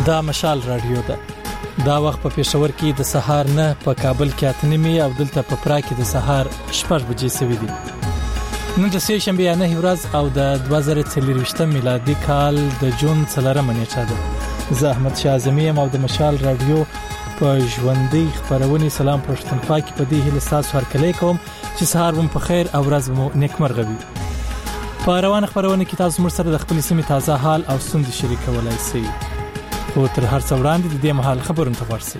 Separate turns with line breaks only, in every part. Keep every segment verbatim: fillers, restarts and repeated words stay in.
دا مشال رادیو ده. دا وخت په پېښور کې د سهار نه په کابل کې اتنمي او دلته په پرا کې د سهار شپږ بجې سوي دي. نن د سې شنبه نه ورځ او د دوه زره څلرویشتم میلادي کال د جون څلورمه نیټه ده. زه احمد شاه اعظمي ام او د مشال رادیو په ژوندۍ خبرونه سلام پښتونخوا کې په دې هله تاسو هر کله کوم چې سهار مو په خیر او ورځ مو نیکمرغه وي. په روانه خبرونه کې تاسو مر سره د خپل سیمې تازه حال او ستونزې شریکولای شئ. او تر هر څو وړاندې د دې مهال خبرونه تفصیل.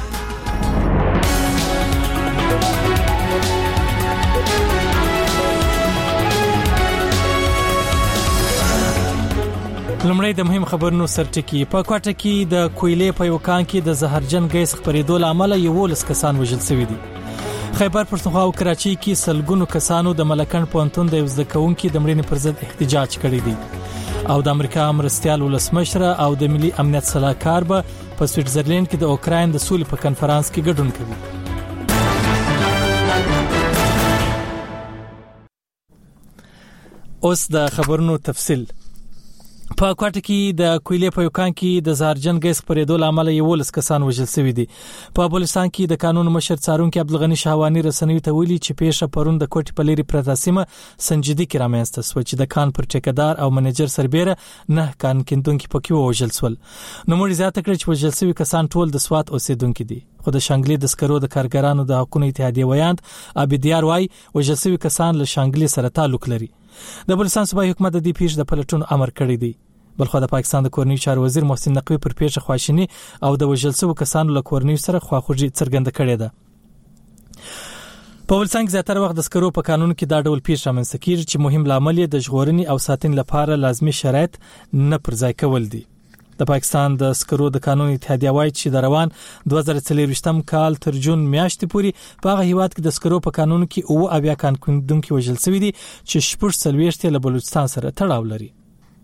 لمړی د مهم خبرونو سرټکی. په کوټه کې د کویلې په یو کان کې د زهرجن ګیس خپرېدو لامل یولس کسان وژل شوي دي. خیبر پښتونخوا او کراچۍ کې سلګونو کسانو د ملکن پونتون د وزد کوونکو د مړینې پر ضد احتجاج کړی دی. او د امریکا مرستيال ولسمشر او د ملي امنیت صلاحکار به په سویټزرلند کې د اوکراین د سولې په کنفرانس کې ګډون کوي. اوس د خبرونو تفصیل. په کوټه کې د کویلې په یو کان کې د زهرجن ګیس خپرېدو لامل یولس کسان وژل شوي دي. په بلوچستان کې د قانون مشر څارونکو عبدالغنی شهوانی رسنیو ته ویلي چې پیښه پرون د کوټې په لري پرته سیمه سنجیدي کې رامنځته شوه چې د کان پر ټیکدار او منیجر سربېره نه کان کیندونکو پکې وژل شول. نو موږ زیاته کړ چې وژل شوي کسان ټول د سوات اوسیدونکو دي. خو د شانګلې د سکرو د کارګرانو د حقوقو اتحادیه ویاند ابدیار وای وژل شوي کسان له شانګلې سره تعلق لري. د بلوچستان صوبایي حکومت د دې پیښې د پلټون امر کړی دی. بلخو د پاکستان د کورنۍ چارو وزیر محسن نقوی پر پیښه خواشینی او د وژل شوو کسانو له کورنۍ سره خواخوږي څرګنده کړې ده. په بلوچستان کې زیاتره وخت د سکرو په قانون کې دا ډول پیښه رامنځته کیږي چې مهم لامل یې د ژغورنې او ساتنې لپاره لازمي شرایط نه پرځای کول دي. د پاکستان د سکرو د قانون اتحادیه وایي چې د روان دوه زره څلرویشتم کال تر جون میاشتې پورې په هغه هیواد کې د سکرو په قانون کې او اویا کان کیندونکو وژل شوي دي چې شپږ څلوېښت له بلوچستان سره تړاو لري.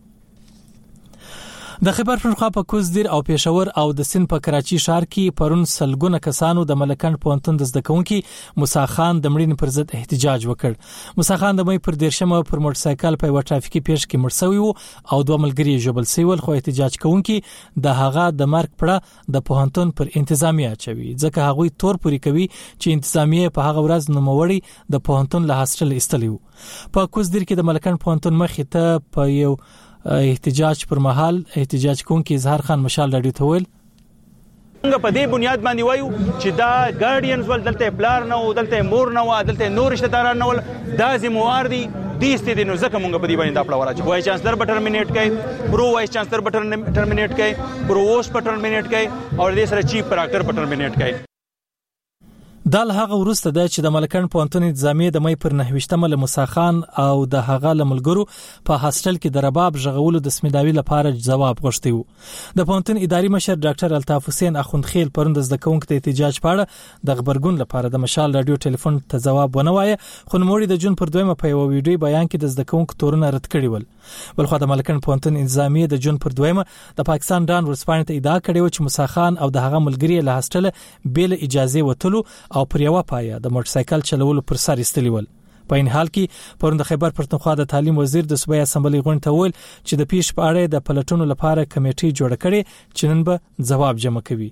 د خیبر پښتونخوا په کوزدیر او پېښور او د سند په کراچۍ ښار کې پرون سلګونه کسانو د ملکن پونتون د زده کوونکي موسی خان د مړینې پر ضد احتجاج وکړ. موسی خان د مې پر دیرشمه پر موټر سایکل په یو ټرافیکي پیښه کې مړ شوی وو او دوه ملګري یې ژوبل شوي ول. خو احتجاج کوونکي د هغه د مرګ پړه د پوهنتون پر انتظامیه اچوي ځکه هغوی تور پوری کوي چې انتظامیه په هغه ورځ نوموړی د پوهنتون له هاستل استلی وو. په کوزدیر کې د ملکن پوهنتون مخې ته په یو احتجاج پر مهال احتجاج کوونکي اظهار خان مشال رادیو ته ویل
څنګه په دې بنیاد باندې وایو چې دا ګارډینز ول دلته پلار نه او دلته مور نه او دلته نور رشتہ داران نه ول دا ذمہوار دي دې ستې نو ځکه مونږ په دې باندې دا پړه وراچو. وایس چانسلر به ټرمینیټ کړي، پرو وایس چانسلر به ټرمینیټ کړي، پرووست به ټرمینیټ کړي او دې سره چیف پراکټر به ټرمینیټ کړي.
دال هغه ورسته ده چې د ملکن پونتون انتظامیه د مې پر نهویشتمه له موسی خان او د هغه لملګرو په هاستل کې د رباب ژغولو د سمیداوي لپاره جواب غوښتي وو. د پونتون اداري مشر ډاکټر الطاف حسین اخوندخیل پرون د زده کوونکو د احتجاج په اړه د خبرګون لپاره د مشال رادیو ټلیفون ته جواب ونه وایي. خو نوموړي د جون پر دویمه په یو ویډیو بیان کې د زده کوونکو تورونه رد کړي ول. بلخو د ملکن پونتون انتظامیه د جون پر دویمه د پاکستان ډان ورسپانې ته ادعا کړې و چې موسی خان او د هغه ملګري له هاستل بل اجازه وتلو او پر یو پایه د موټر سایکل چلولو پر سر استلی ول. په این حال کې پرون د خیبر پښتونخوا د تعلیم وزیر د صوبایي اسمبلی غونډه ته ویل چې د پیښ په اړه د پلټونو لپاره کمیټې جوړه کړي چې نن به ځواب جمع کوي.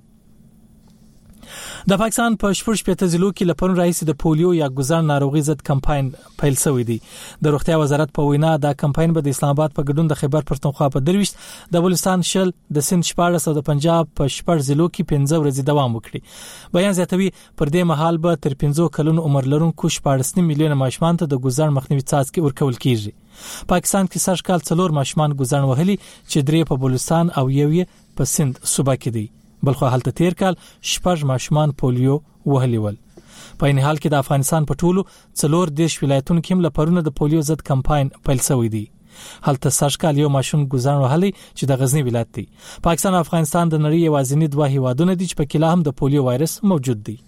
د پاکستان په شپږ شپږ ضلعو کې لپاره رئیس د پولیو یا ګزار ناروغي ضد کمپاین پیل شوی دی. د روغتیا وزارت په وینا دا کمپاین به د اسلام آباد په ګډون د خیبر پښتونخوا په درويشت د بلوچستان شل د سند شپاړس او د پنجاب په شپږ ضلعو کې پنځه ورځې دوام وکړي. بیان زیاتوي پر دې مهال به تر پنځه کلونو عمر لرونکو شپاړس میلیونه ماشومان ته د ګزار مخنیوي څاڅکي ورکول کیږي. پاکستان کې سږ کال څلور ماشومان ګزار وهلي چې درې په بلوچستان او یو یې په سند صوبه کې دي. بلخو حالت تیر کال شپږ ماشومان پولیو وهلي ول. په این حال کې د افغانستان په ټولو څلور دیش ولایتونو کې هم لپاره د پولیو ضد کمپاین پیل شوی دی. حالت سږ کال یو ماشوم ګزار وهلي چې د غزنی ولایت دی. پاکستان او افغانستان د نړۍ یوازینی دوه هیوادونه دي چې په کې لا هم د پولیو وایرس موجود دی.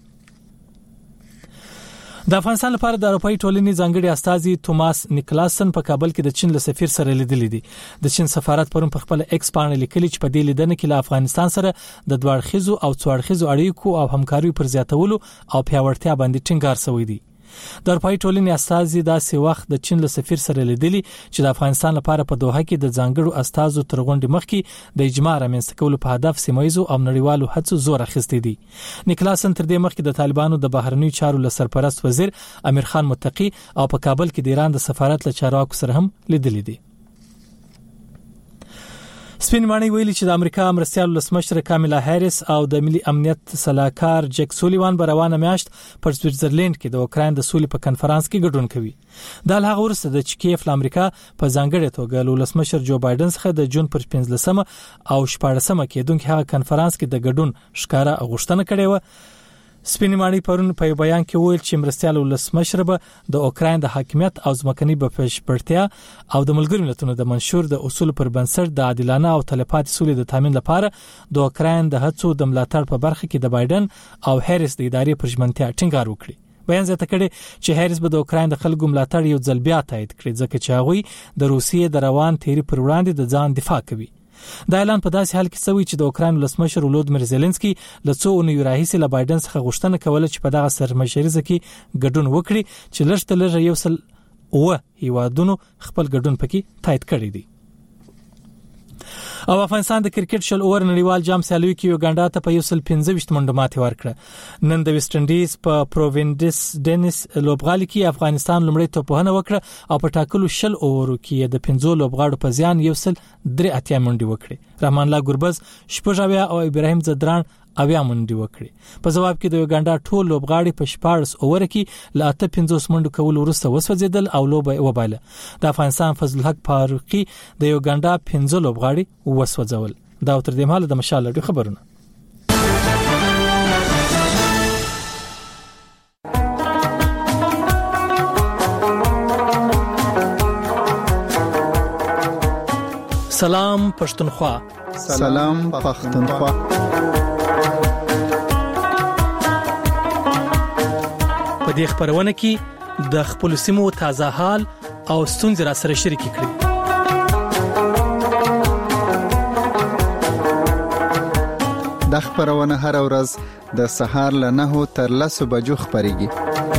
د افغانستان لپاره د اروپאי ټولنې ځانګړي استاذي توماس نیکلاسن په کابل کې د چین له سفیر سره لیدلې دي. د چین سفارت پرون په خپل ایکس باندې لیکلي چې په دې لیدنه کې له افغانستان سره د دوه اړخیزو او څو اړخیزو اړیکو او همکارۍ پر زیاتولو او پیاوړتیا باندې ټینګار شوی دی. د اروپאי ټولنې استازي داسې وخت د چین له سفیر سره لیدلي چې د افغانستان لپاره په دوحه کې د ځانګړو استازو تر غونډې مخکې د اجماع رامنځته کولو په هدف سیمایزو او نړیوالو هڅو زور اخیستی دي. نیکلاسن تر دې مخکې د طالبانو د بهرنیو چارو له سرپرست وزیر امیر خان متقی او په کابل کې د ایران د سفارت له چارواکو سره هم لیدلي دي. سپین مانی ویلي چې د امریکا مرستیال ولسمشر کاملا هریس او د ملي امنیت سلاکار جک سولیوان بروانه میاشت پر سویټزرلند کې د اوکراین د سولې په کنفرانس کې ګډون کوي. دا له هغه وروسته د کیف له امریکا په ځانګړې توګه له ولسمشر جو بایدن څخه د جون پر پنځلسمه او شپاړسمه کېدونکو هغه کنفرانس کې د ګډون ښکارا غوښتنه کړې و. سپینمانی پرون په بیان کې ویل چې مرستیال ولسمشر به د اوکراین د حاکمیت او ځمکني بشپړتیا او د ملګرو ملتونو د منشور د اصول پر بنسټ د عادلانه او تلپاتې سولې د تامین لپاره د اوکراین د هڅو د ملاتړ په برخه کې د بایدن او هریس د ادارې پر ژمنتیا ټینګار وکړي. بیان زیاته کړي چې هریس به د اوکراین د خلکو ملاتړ یو ځل بیا تایید کړي ځکه چې هغوی د روسیې د روان تیری پر وړاندې د ځان دفاع کوي. دا اعلان په داسې حال کې شوی چې د اوکراین ولسمشر ولودمیر زيلنسکي له څو اونیو راهیسې له بایدن څخه غوښتنه کوله چې په دغه سرمشریزه کې ګډون وکړي چې لږ تر لږه یو سل اوه هیوادونو خپل ګډون پکې تایید کړی دی. او افغانستان د کرکټ شل اوور نړیوال جام سیالیو کې یوګانډا ته په یو سل پنځه ویشت منډه ماتې ورکړه. نن د ویسټ انډیز په پرووینډس ډینیس لوبغالي کې افغانستان لومړی توپونه وکړه او په ټاکلو شل اوورو کې د پنځو لوبغاړو په زیان یو سل درې اتیا منډې وکړې. رحمان الله ګربز شپږ او ابراهیم زدران اویا منډې وکړي. په جواب کې د یوګانډا ټول لوبغاړي په شپاړس اوور کې له اته پنځوس منډو کول وروسته وسوځیدل او لوبه وبایله. د افغانستان فضل الحق فاروقي د یوګانډا پنځه لوبغاړي وسوځول. دا تر دې مهاله د مشال لډو خبرونه. سلام پښتونخوا.
سلام پښتونخوا.
په دې خبرونه کې د خپل سیمو تازه حال او ستونزې را سره شریک کړي.
د خبرونه هر ورځ د سهار له نهو تر لسو بجو خبريږي.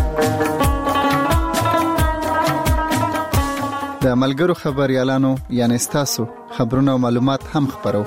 د ملګرو خبريالانو یعنی تاسو خبرونه او معلومات هم خبرو.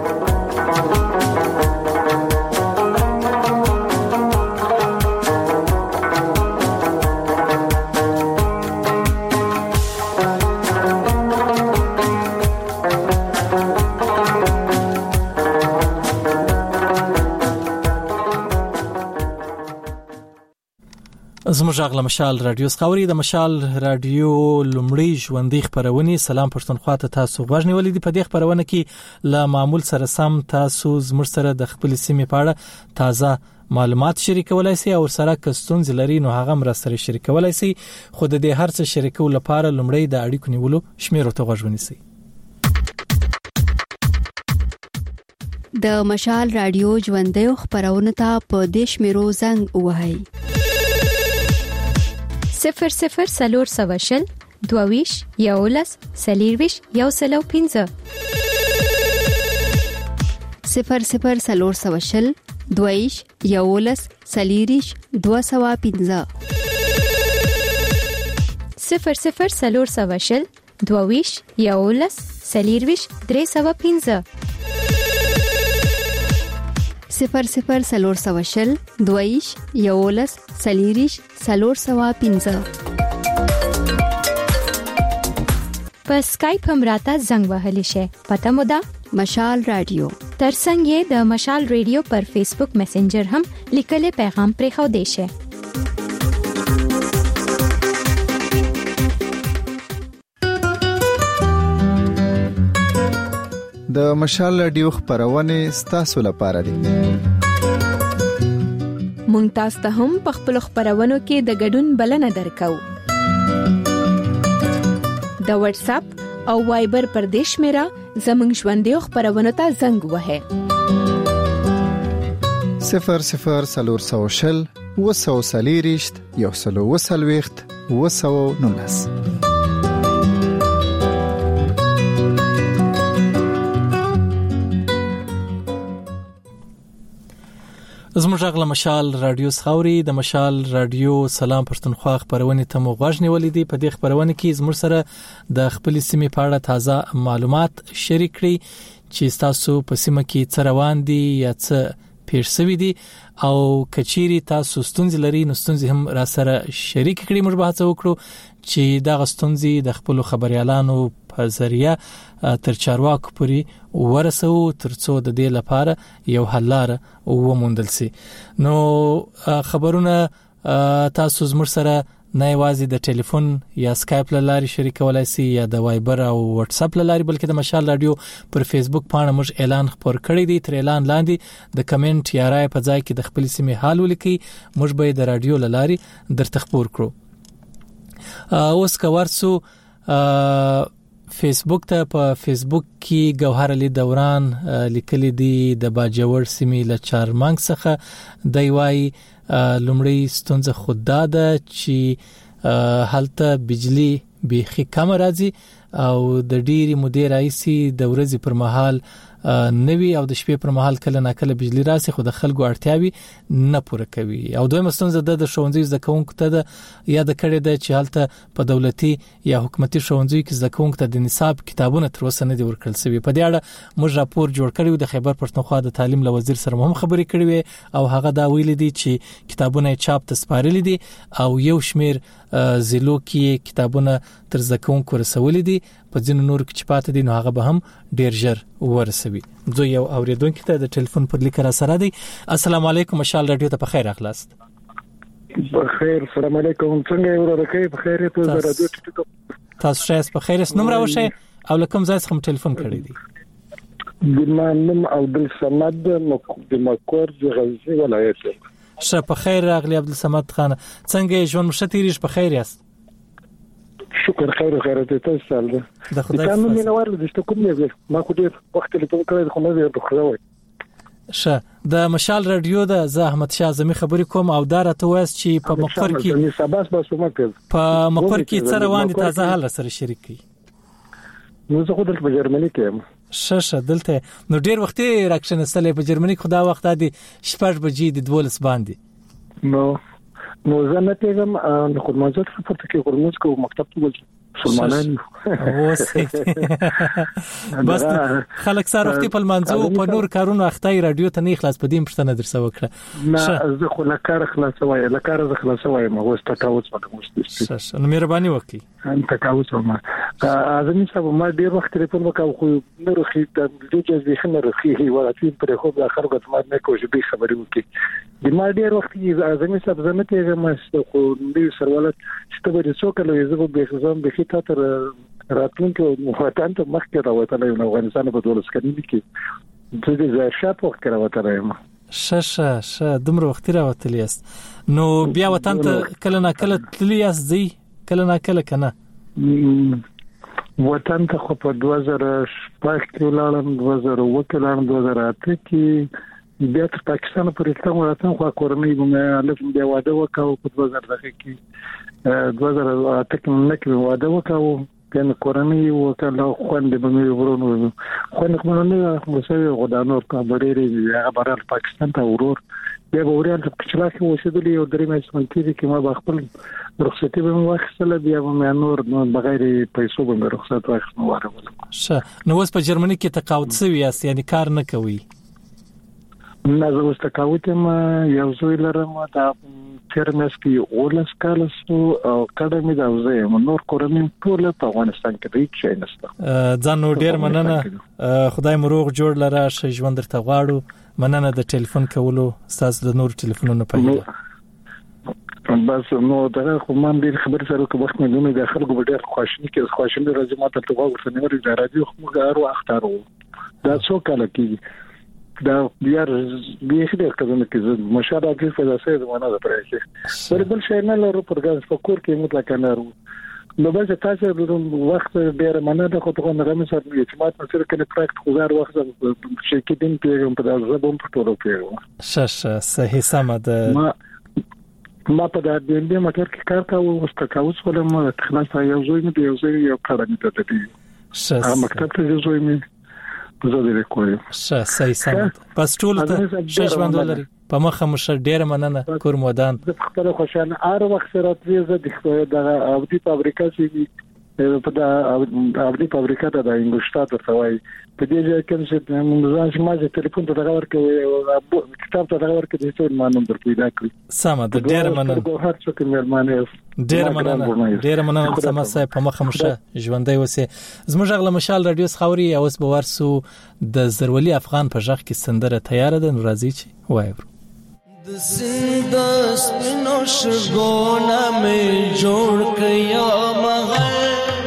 زموږ غلا مشال رادیو سخاوري د مشال رادیو لومړی ژوندۍ خبرونه سلام پښتونخوا ته تاسو غوښنی ولې په دې خبرونه کې ل معمول سره سم تاسو زموږ سره د خپل سیمې په اړه تازه معلومات شریکولای شئ او سره کستون زلري نو هغه مر سره شریکولای شئ. خو د دې هر څه شریکول لپاره لومړی د اړیکو نیولو شمیر ته غوښونی شئ.
د مشال رادیو ژوندۍ خبرونه ته په دیش میرو زنګ وهاي
صفر صفر سلور سواشل دوویش یولس سلیرویش یو سلو پینزه
صفر صفر سلور سواشل دوویش یولس سلیریش دو سوا پینزه
صفر صفر سلور سواشل دوویش یولس سلیرویش درې سوا پینزه
صفر صفر سلور سواشل دویش یولس سلیریش سلور سوا پینزه.
په سکایپ هم راته زنګ وهلی شي. پته مو ده
مشال رادیو.
ترڅنګ یې د مشال رادیو پر فیسبوک میسنجر هم لیکلي پیغام پرې خو دی شي.
د مشال رادیو خبرونه ستاسو لپاره دي.
مونږ تاسو ته هم په خپل خبرونو کې د ګډون بلنه درکو. د واتس اپ او وایبر پر دیش میرا زمنګ ژوندۍ خبرونه ته زنګ وهه.
صفر صفر سلور سوشل وسو سلیریشت یو سلو وسلويخت وسو نونس.
زموږ غږ مشال رادیو خاوري د مشال رادیو سلام پښتونخوا خبرونه ته مو غوښنی ولیدي. په دې خبرونه کې زموږ سره د خپل سیمې په اړه تازه معلومات شریک کړي چې تاسو په سیمه کې څه روان دي یا څه پیښ شوی دي او کچيري تاسو ستونزې لري نو ستونزې هم را سره شریک کړي. موږ به هڅه وکړو چې دا ستونزې د خپل خبريالانو په ذریعہ تر چارواکو پورې ورسو ترڅو د دې لپاره یو حل لاره وموندل شي. نو خبرونه تاسو زموږ سره نه یوازې د ټلیفون یا سکایپ لاري شریکولای شئ یا د وایبر او واتس اپ لاري بلکې د مشال رادیو پر فیسبوک باندې موږ اعلان خبر کړی دی. تر اعلان لاندې د کمنټ یا رائے په ځای کې د خپل سیمې حال ولیکي. موږ به د رادیو لاري درته خبر کړو. اوس کا ورسو فیسبوک ته په فیسبوک کې گوهر علي دوران لیکلي دي د باجوړ سیمې له چارمنګ څخه د وای لومړی ستونزه خود ده چې هلته بجلی بيخي کم راځي او د ډيري مودې راځي د ورځې پر مهال نوي او د شپې پر مهال کله ناکله بجلی راسي خو د خلکو اړتیاوي نه پوره کوي. او دویمه ستونزه د ښوونځي زده کوونکو ته د یا د کړي د چې هلته په دولتي یا حکومتي ښوونځي کې زده کوونکو ته د نصاب کتابونه تر اوسه نه دي ورکړل شوی. په دې اړه موږ راپور جوړ کړی د خیبر پښتونخوا د تعلیم له وزیر سره هم خبرې کړې وي او هغه دا ویل دي چې کتابونه چاپ ته سپارل دي او یو شمیر زیلو کې کتابونه تر زده کوونکو رسول دي. په ځینو نور کې چې پاتې دي نو هغه به هم ډیر ژر ورسوي. زه یو اوریدونکو ته د ټلیفون پر لیک را سره دی. السلام علیکم مشال رادیو ته په خیر اخلاص.
بخیر السلام علیکم څنګه یو راکې په خیر ته رادیو ټیټو
تاسو شایس په خیر اس نوم راوشه او لکم ځای څخه ټلیفون کړی دی.
ګمانم عبدالصمد د مکور د غزنی ولایت.
شه په خیر راغلی عبدالصمد خان څنګه ژوند مشتریش په خیر یاست؟
شکر خیر خیر ته تاسو سره
د خدای
په نوم نه ورل د کوم نه ما خو ډیر وخت له ټول کړی خو نه دی خو راوي.
شه د مشال رادیو د زحمت شاه زمي خبرې کوم او دا راته وایي چې په مقر کې
سباس بس مکه
په مقر کې څه روان دي تازه حال سره شریک کی.
نو زه خو دلته په جرمني کې
شه شه دلته نو ډیر وخت راکشن سره په جرمني خدا وخت دی شپږ بجې د دولس باندې.
نو نو زه نه پیغام نو خو مازه په پورته کې ورموز کو مکتب ته ول سلمانان
بس خلک سره وختي په منځو په نور کارونو اخته رادیو ته نه خلاص پدیم پښتنه درسه وکړه.
نه زه خو لکار خلاص وای لکار زه خلاص وای ما وسته تاوس ما
مستشفى نو مهرباني وکړئ
انت تاوس ما اذن صاحب ما ډیر وخت ټلیفون وکاو خو نه روخي د دې چې خنه روخي ولاتین پر خو د اخر غت ما نه کوجه به خبرې وکړي د ما ډیر وخت اذن صاحب زنه ته ما خو دې سرولت چې به څو کله یزو به ځم به تا تر راتلونکو وطن ته مخکې راوتل نو افغانستان په دولس کړي کې د دې ځای شاته وخت راوتل یم
ششه شه دومره وخت راوتل یاست نو بیا وطن ته کله نه کله تللی یاست زی کله نه کله کنه
وطن ته خو په دوه زره شپږ کې لاړم دوه زره اووه کې لاړم دوه زره اته کې بیا تر پاکستان پورې تم ورته خو کورنۍ مې الف بیا واده وکاو په دوه زره دغه کې دوه زره اته کې مې کې واده وکاو کنه کورنۍ وکاله خوند به مې ورونو خوند کوم نه مسوي غدانور کا بډېری هغه بارال پاکستان ته ورور بیا به وريال په چلا کې وسیدلی او درې مې سمنتي کې ما خپل رخصتي به واخیستله بیا به مې نور نو بغیر پیسو به رخصت واخیستم واره
شه نو اوس په جرمني کې تقاعد شوی یاست یعنی کار نه کوي
نه زه اوس تقاعد ما یو زوی لرم دا چرمس کې اولس کالسو او کډمې دا وزه نور کورنۍ ټول په افغانستان کې هیڅ شي نشته
ځان نو ډیر مننه خدای مروغ جوړ لره ش ژوند درته غواړو مننه د ټلیفون کولو تاسو د نور ټلیفونونو په
بس نو دا خو man ډیر خبر سره کوم وخت مې دونه د خلکو ډیر خوشنی کې خوشنی راځي ماته ته وګورئ نو د رادیو خو غارو اختارو دا څو کال کې دا بیا بیا دې کزنه کې مشاهده کې فلسفه زمانه ده پرې کې ور بل شي نه لرو پرګاز فکر کې مطلق نه ورو نو بل څه تاسو د وخت ډیر مننه ده خو ته نه سره اعتماد سره کې پراکټ خو وخت چې کې دین پیغام په دغه زبون په ټولو کې
شش صحیح سم ده
ما ما په دې دې مټر کې کار کاوه او ستکاوس ولم خلاص یو زوی مې یو زوی یو کړه مې ته دې
شش
مکتب ته زوی مې زه دې کوم
شه صحیح سم پس ټول ته شش باندې لري په مخه مشه ډیر مننه کور مودان.
زه خپل خوشاله هر وخت سره تریزه د اودي فابریکا چې په د اودي فابریکا د انګشتات ورتوي په دې ځای کې چې موږ ځان ما چې ټلیفون ته دا ورکوي او کتاب ته دا ورکوي چې څو معلوم در پیدا کړی.
سم د ډیر مننه
هر څه کې مېرمنه
ډیر مننه ډیر مننه سم سه په مخه مشه ژوندۍ وسه. زموږ غل مشال رادیو خوري اوس به ورسو د زرولي افغان په ژغ کې سندره تیار ده نو راځي چې وایو.
د سند سپینو شګونه مې جوړ کیا مغل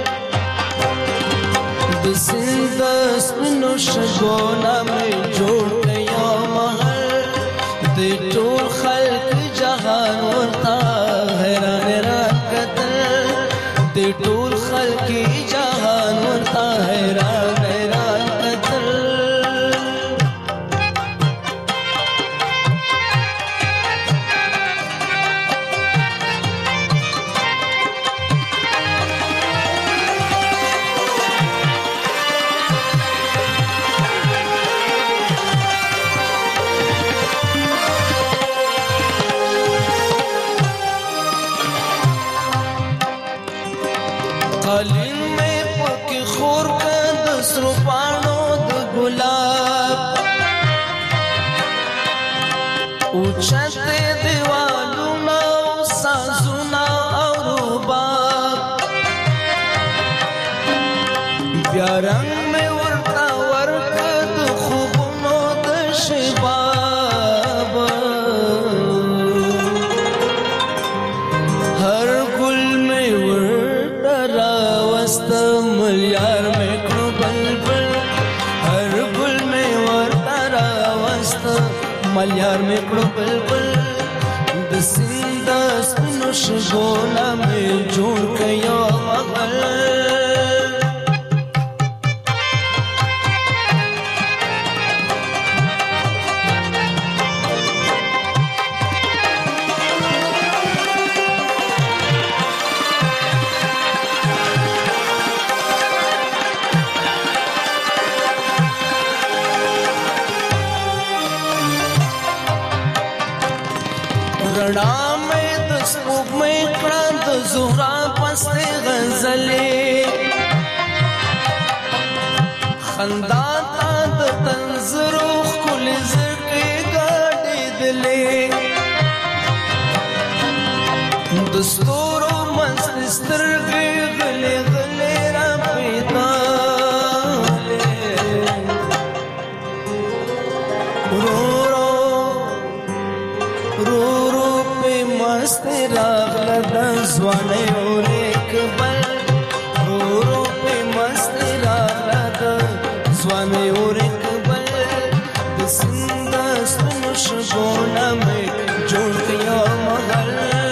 د سند سپینو شګونه مې جوړ کیا مغل د ټول خلق جهان ورتا حیران را کتل د ټول خلق جهان ورتا حیران را کتل. قالین میں پکی خور کا دسرو پانو د گلاب اوچھتے دیوالونا سازونا اور رباب بیارنگ میں ورطا ورکد خوبنو د شباب ہر گل میں ملیار میں کڑو بلبل ہر گل میں ورطا راوست ملیار میں کڑو بلبل د سند سپینو شګونه مې جوړ کیا مغل. رڼا مې د سپوږمۍ کړه د زهرا پسې غزلې خندا تا د تنظرو ښکلې زړکې ګاډېدلې د ستورو مست سترګې غلې غلې را مست راغله د ځوانۍ اور اقبال رو رو په مست راغله د ځوانۍ اور اقبال د سند سپینو شګونه مې جوړ کیا مغل.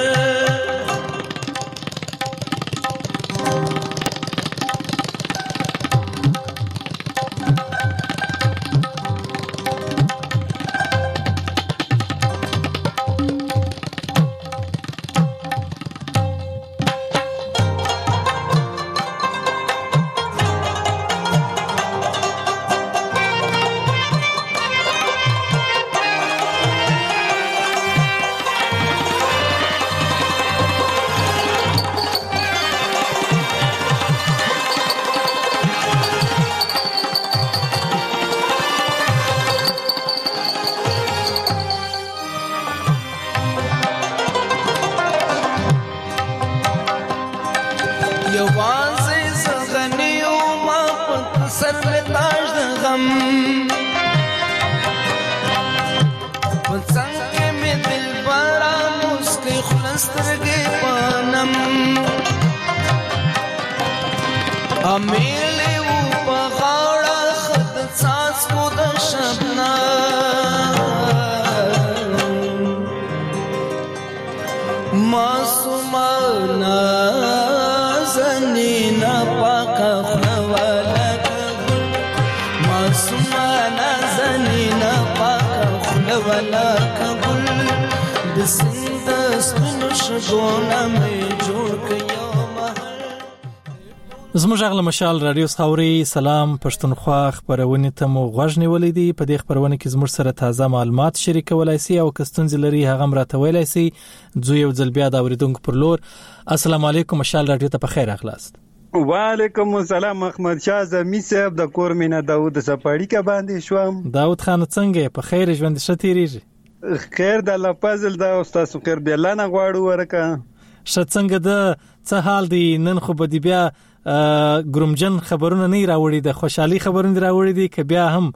امیلی و بغاڑا خد ساس کو دا شبنا معصومانا زنینا پاکا خلوالا کبل معصومانا زنینا پاکا خلوالا کبل دسند سپنو شگونا میں جوڑ کیا
زموږ غل مشال رادیو خاوري سلام پښتونخوا خبرونه ته مو غوښنی ولیدي. په دې خبرونه کې زموږ سره تازه معلومات شریکولای شي او کستونځ لري هغه مرته ویلای شي زو یو ځل بیا د اوریدونکو پر لور. السلام علیکم مشال رادیو ته په خیر اخلاص.
وعلیکم السلام احمد شاه زمي صاحب د کورمینه داوود سپاړی کا باندې شوم.
داوود خان څنګه په خیر ژوند شتیریږي؟
خیر د الله فضل دا استاد خیر دی الله نه غواړو ورکه.
شت څنګه د څه حال دی نن خو به دی بیا ګرومجن خبرونه نه راوړي د خوشحالي خبرونه راوړي دي ک بیا هم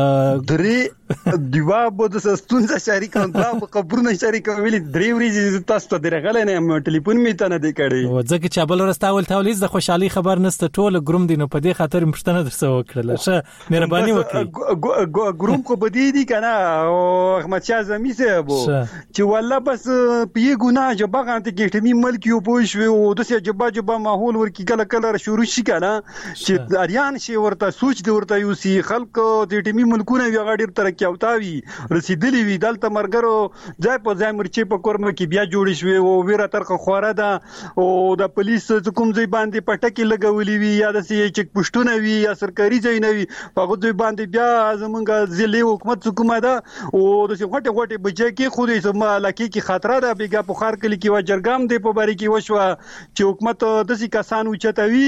درې دیوا بده سستونزه شریکان دا په خبرونه شریکان ویلي درې ورځې تاسو ته درغله نه ټلیفون می ته نه دی کړی
او ځکه چې بل ورستاول تاولیز د خوشحالي خبر نسته ټول ګروم دي نو په دې خاطر مشتنه درسه وکړل. شه مهرباني وکړئ
ګروم کو بدی دي کنه او احمد شاه زمي صاحب چې والله بس پی ګناه جبا غانته کې ټمی ملک یو پوښ او د سه جبا جبا ماحول ورکی کله کله شروع شي کنه چې اریان شي ورته سوچ دی ورته یو سی خلک د ټمی ملکونه وی غاډیر ترقی اوتاوی رسیدلی وی دلته مرګرو ځای په ځای مرچې په کورم کې بیا جوړ شوی او ویره ترخه خوره ده او د پولیس کوم ځای باندې پټکی لګولې وی یا د سی چک پښتونه وی یا سرکاري ځای نه وی په غوډ باندې بیا زمونږ ځلې حکومت حکومت ده او د سی غټه غټه بچی کې خو دې سم لکه کې خطر ده بیګه په خار کلی کې وجرګام دی په بری کې وشو چې حکومت د سی کسان وچتوي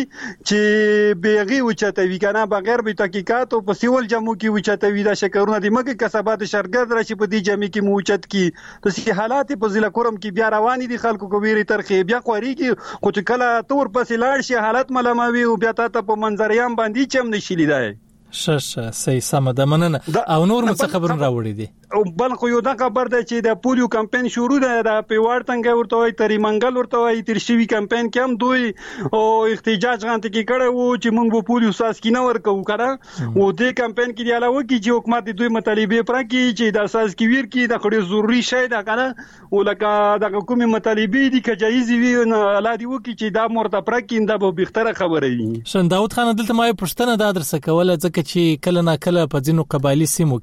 چې بیغي وچتوي کنه بغیر به تحقیقات او په سیول جمهور کې وچتوي دا شکرونه دي مګه کسبات شرګرد راشي په دې جمع کې موچت کې د سی حالات په ضلع کورم کې بیا رواني دي خلکو کو ویری ترخه بیا خوري کې خو چې کله تور پسې لاړ شي حالت ملموي او بیا ته په منظریام باندې چم نشي لیدای.
شش سي سم د مننه او نور مڅ خبرونه راوړي دي
او بل خو یو دا خبر ده چې د پولیو کمپاین شروع ده د پیوړ څنګه ورته وي تری منګل ورته وي ترشوي کمپاین کې هم دوی او احتجاج غانته کې کړه وو چې موږ په پولیو ساس کې نه ورکو کړه او دې کمپاین کې دی علاوه کې چې حکومت دوی مطالبه پر کې چې د اساس کې ویر کې د خړې ضروري شی ده کنه او لکه د حکومت مطالبه دي چې جایز وي نه الاډي وکي چې دا مرته پر کې دا به بهتره خبره وي.
شن داوود خان دلته ما پښتنه دا درسه کوله ځکه چې کله نه کله په ځینو قبایلی سیمو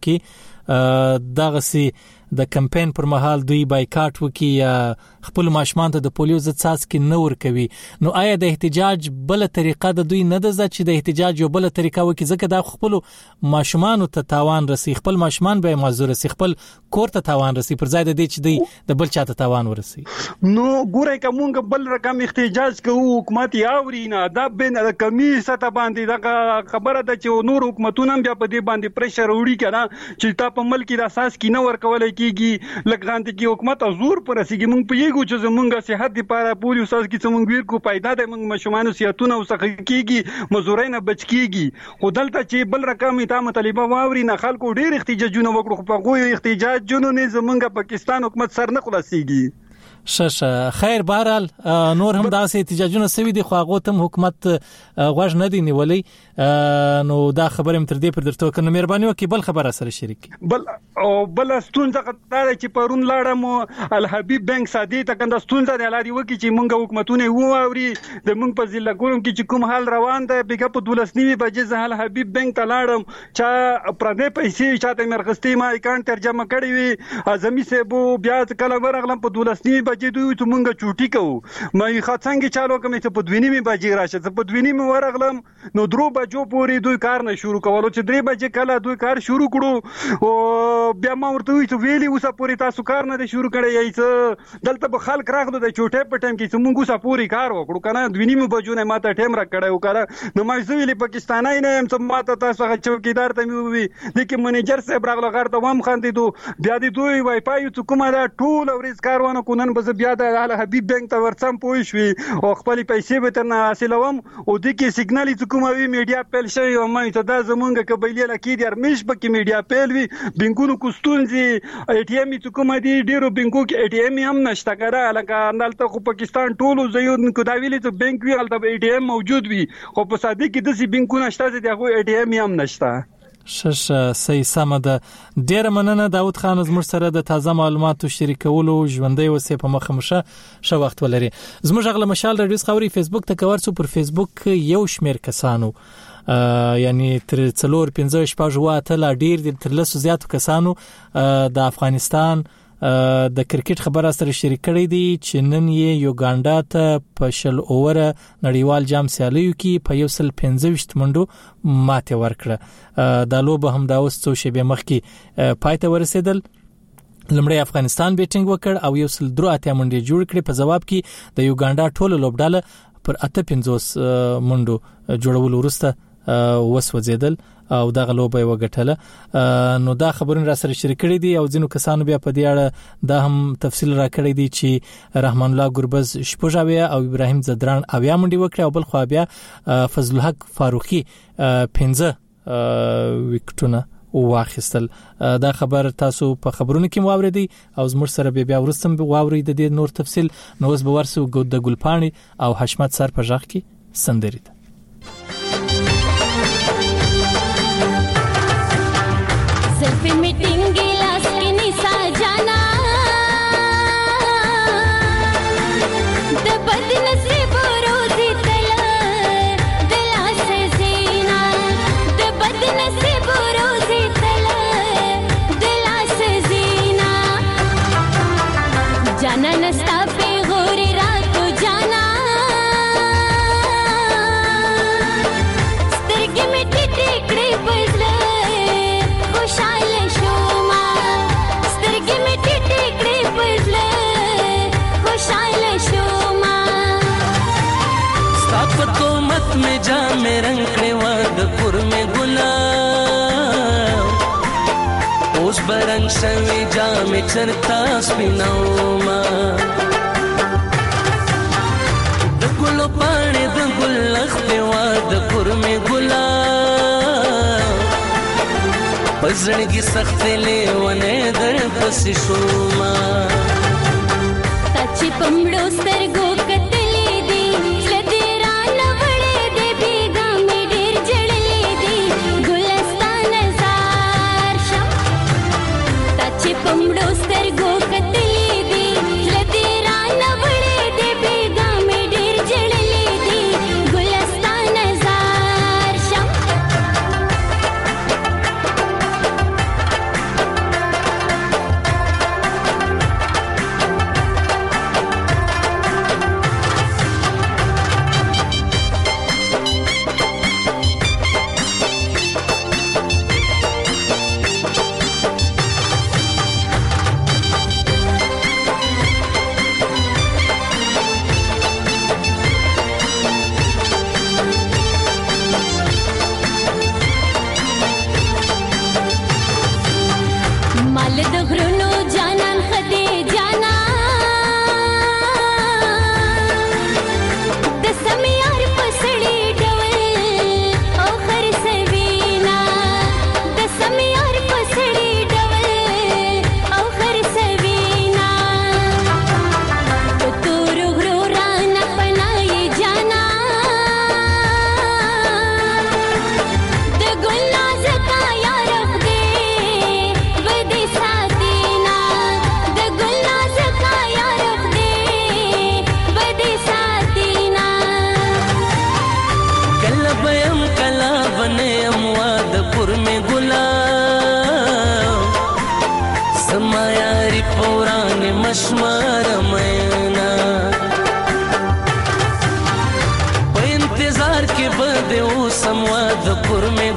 کې دغه سي د کمپاین پر مهال دوی بایکاټ وکي یا خپل ماشمان ته د پولیو ضد څاڅکي نه ور کوي نو آیا د احتجاج بل طریقه د دوی نه ده چې د احتجاج یو بل طریقه وکي ځکه دا خپل ماشمان ته تاوان رسي خپل ماشمان به معذور رسي خپل کور ته تاوان رسي پر ځای د دې چې دوی د بل چاته تاوان ورسي.
نو ګوره کومه بل رقم احتجاج کوو حکومت یاوري نه دا بین کمی سطح باندې دا خبره ده چې نور حکومتونه بیا په دې باندې پریشر وړي کنه چې تا په ملک د اساس کې نه ور کولای کیږي لګانته کې حکومت زور پر رسیږي مونږ په یو چې زمونږه صحت لپاره پولیو ساز کې څنګه ویر کو پیدا ده مونږ مشمانو سیاتونه وسخه کیږي مزورین بچ کیږي خو دلته چې بل رقم ته مطالبه واوري نه خلکو ډیر احتجاجونه وکړو په غوي احتجاج جنونه زمونږه پاکستان حکومت سر نه خلاصيږي.
شش خیر بهرال نور هم داسې احتجاجونه سوي دي خو هغه ته حکومت غوښ نه دی نیولې نو دا خبره متر دې پر درته کنه مهرباني وکي بل خبره سره شریک
بل او بل ستونزه قطار چې پرون لاړم الحبیب بانک سادي ته کنده ستونزه د لاري وکي چې مونږ حکومتونه وو اوري د مونږ په ضلع کوم کې چې کوم حال روان ده بیګه په دولسنیوي بجې زه الحبیب بانک ته لاړم چې پردې پیسې چاته مرغستې ما اکاونټ ترجمه کړې وي اعظمي سبو بیا کله ورغلم په دولسنیوي بجې دوی ته مونږه چوټي کوو مې خاصنګ چالو کوم چې په دوینی بجې راشه په دوینی مې ورغلم نو درو بجو پورې دوی کار نه شروع کولو چې درې بجې کله دوی کار شروع کړو او بیا ما ورته وی چې ویلي اوسه پورې تاسو کار نه شروع کړی یې دلته به خلک راغلو د چوټې په ټیم کې مونږ اوسه پورې کار وکړو کنه دوینی مې بجو نه ماته ټیم را کړو کړه نو ما زویلي پاکستانای نه هم څه ماته تاسو هغه چوکیدار ته مې وی لیکن منیجر صاحب راغلو غړ ته وام خاندې دو بیا دې دوی وای پای څه کومه دا ټول ورځ کارونه کونن به بیا د حبیب بانک ته ورڅم پوي شوي او خپل پیسې به ترنه حاصلوم او د کې سیګنال چې کومه وی میډیا پیل شي او مې ته دا زمونږ قبایلی لکې د ارمیش بکې میډیا پیل وی بانکونو کوستونځي ای ټي ایم چې کومه دی ډیرو بانکو کې ای ټي ایم هم نشته کړه لکه اندالته خو پاکستان ټولو زیون کو دا ویلي ته بانک وی البته ای ټي ایم موجود وي خو په ساده کې د سي بانکونو نشته چې هغه ای ټي ایم هم نشته.
شش سي سم ده ډیر مننه داوود خان زموږ سره د تازه معلوماتو شریکولو ژوندۍ وسه په مخه مشه شو وخت ولري. زموږ غل مشال رادیو خوري فیسبوک ته کورڅو پر فیسبوک یو شمیر کسانو یعنی تر څلور پنځه شپږ واته لا ډیر تر لسو زیاتو کسانو د افغانستان د کرکټ خبره سره شریک کړی دی چې نن یې یوګانډا ته په شل اوور نړیوال جام سیالیو کې په یو سل پنځه ویشت منډو ماته ورکړه. د لوبه هم دا اوس څو شېبې مخکې پای ته ورسېدل. لمړی افغانستان بیټینګ وکړ او یو سل درې اتیا منډې جوړ کړې. په جواب کې د یوګانډا ټوله لوبډاله پر اته پنځوس منډو جوړول وروسته وسوځیدل او دغه لوبه وګټله. نو دا خبرونه را سره شریک کړي دي او ځینو کسانو بیا په دې اړه دا هم تفصیل را کړی دی چې رحمان الله ګربز شپږاویا او ابراهیم زدران اویا منډي وکړي او بل خو بیا فضل الحق فاروقي پنځه وکټونه واخیستل. دا خبر تاسو په خبرونو کې واوریدي او زموږ سره بیا بیا ورستم واوري د دې نور تفصیل. نو اوس به ورسو د ګلپاڼي او حشمت سر په ژغ کې سندري ده.
Selfie meeting गिलास के निशा जाना द बदनसीब रोजी तला दिला से जीना द बदनसीब रोजी तला दिला से जीना जाना नस्ता पे गोरी रात को जाना स्तिरगी में टिकड़ी बजले खुशाल शोमा स्तिरगी में टिकड़ी बजले खुशाल शोमा
स्थापतो मत में जा में रंग वादपुर में गुलाब उस बरंग सवी जा में चरता स्पिनौमा द गुलो पानी द गुल्लख पे वादपुर में गुलाब बजड़गी सख्त ले वने दर पस शोमा
तची पमड़ो सरगो कतले दी लदेरा नवड़े दे बेगा में डेर जड़ले दी गुलस्तान जार शम तची पमड़ो सरगो कतले दी लदेरा नवड़े दे बेगा में डेर जड़ले दी गुलस्तान जार शम
मशमार मैना पे इंतजार के बदे वो संवादपुर में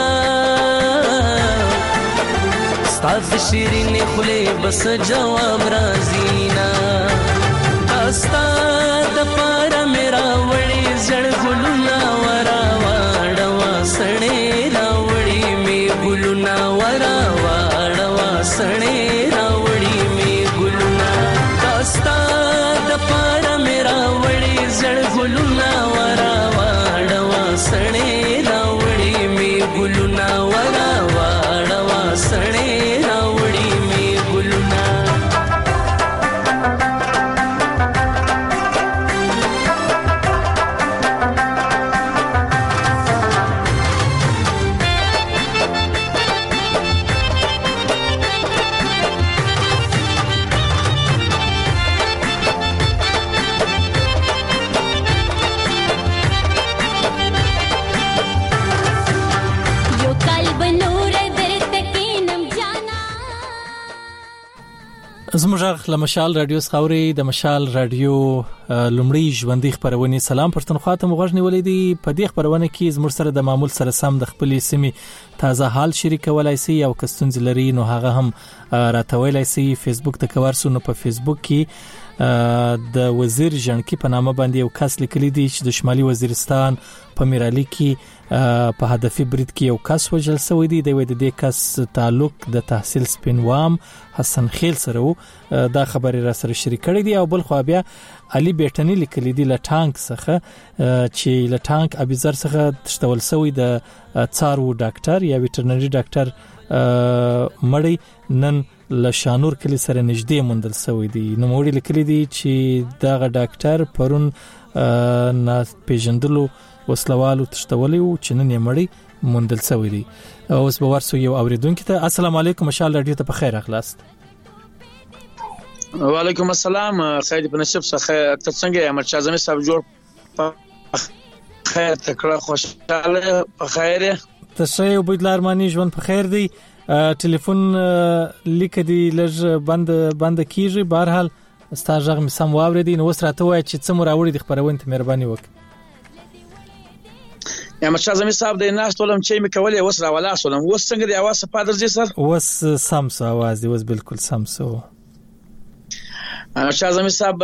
गुलाब साथ शीरीन खुले बस जवाब राजीना दास्ता दपारा मेरा वड़ी जड़ गुलुना वरा वाड़वा सणे रावड़ी में गुलुना वरा वाड़वा सणे रावड़ी में गुलुना दास्ता दपारा मेरा वड़ी जड़ गुलुना वरा वाड़वा सणे रावड़ी में गुलुना वरा वाड़वा सणे रावड़ी में गुलुना
زموږ له مشال رادیو خاوري د مشال رادیو لومړی ژوندۍ خبرونه سلام پښتونخوا ته مغوښنی ولیدي. په دې خبرونه کې زموږ سره د معمول سره سم د خپلې سیمې تازه حال شریکولای شي او کستونز لري نو هغه هم راتویلای شي. فیسبوک ته کوارسو نو په فیسبوک کې د وزیر جنکی په نامه باندې یو کس لیکلی دی چې د شمالي وزیرستان په میرالي کې په هدفي برید کې یو کس وژل شوی دی. د دې کس تعلق د تحصیل سپینوام حسن خیل سره وو. دا خبره را سره شریک کړی دی. او بل خو بیا علي بیٹنی لیکلی دی له ټانک څخه چې له ټانک ابيزر څخه تشتول شوی د څارو ډاکټر یا ویټرنری ډاکټر مړی نن له شانور کلی سره نږدې موندل شوی دی. نو موري لیکلی دی چې دا ډاکټر پرون نه پیژندلو وسلوالو تشتولې و چې نن یې مړی موندل شوی دی. اوس به ورسو یو اوریدونکو ته السلام علیکم مشال رادیو ته په خیر اخلاص.
وعلیکم السلام خیر په نشب څخه ته څنګه امر شازمي صاحب جوړ خیر تکړه خوشاله په خیر
ته شی وبد لارمانی ژوند په خیر دی. ټلیفون لیک دی لږ بند بند کیږي. بهر حال ستاسو غږ سم واوریدي. نو وسره ته وای چې څومره راوړي د خبرونه ته مهرباني وکړه.
یا مشازمي صاحب د ناس ټولم چې می کولې وسره ولا سولم وس څنګه دی اواز په درځي سر
وس سم سو اواز دی وس بالکل سم سو.
مشازمي صاحب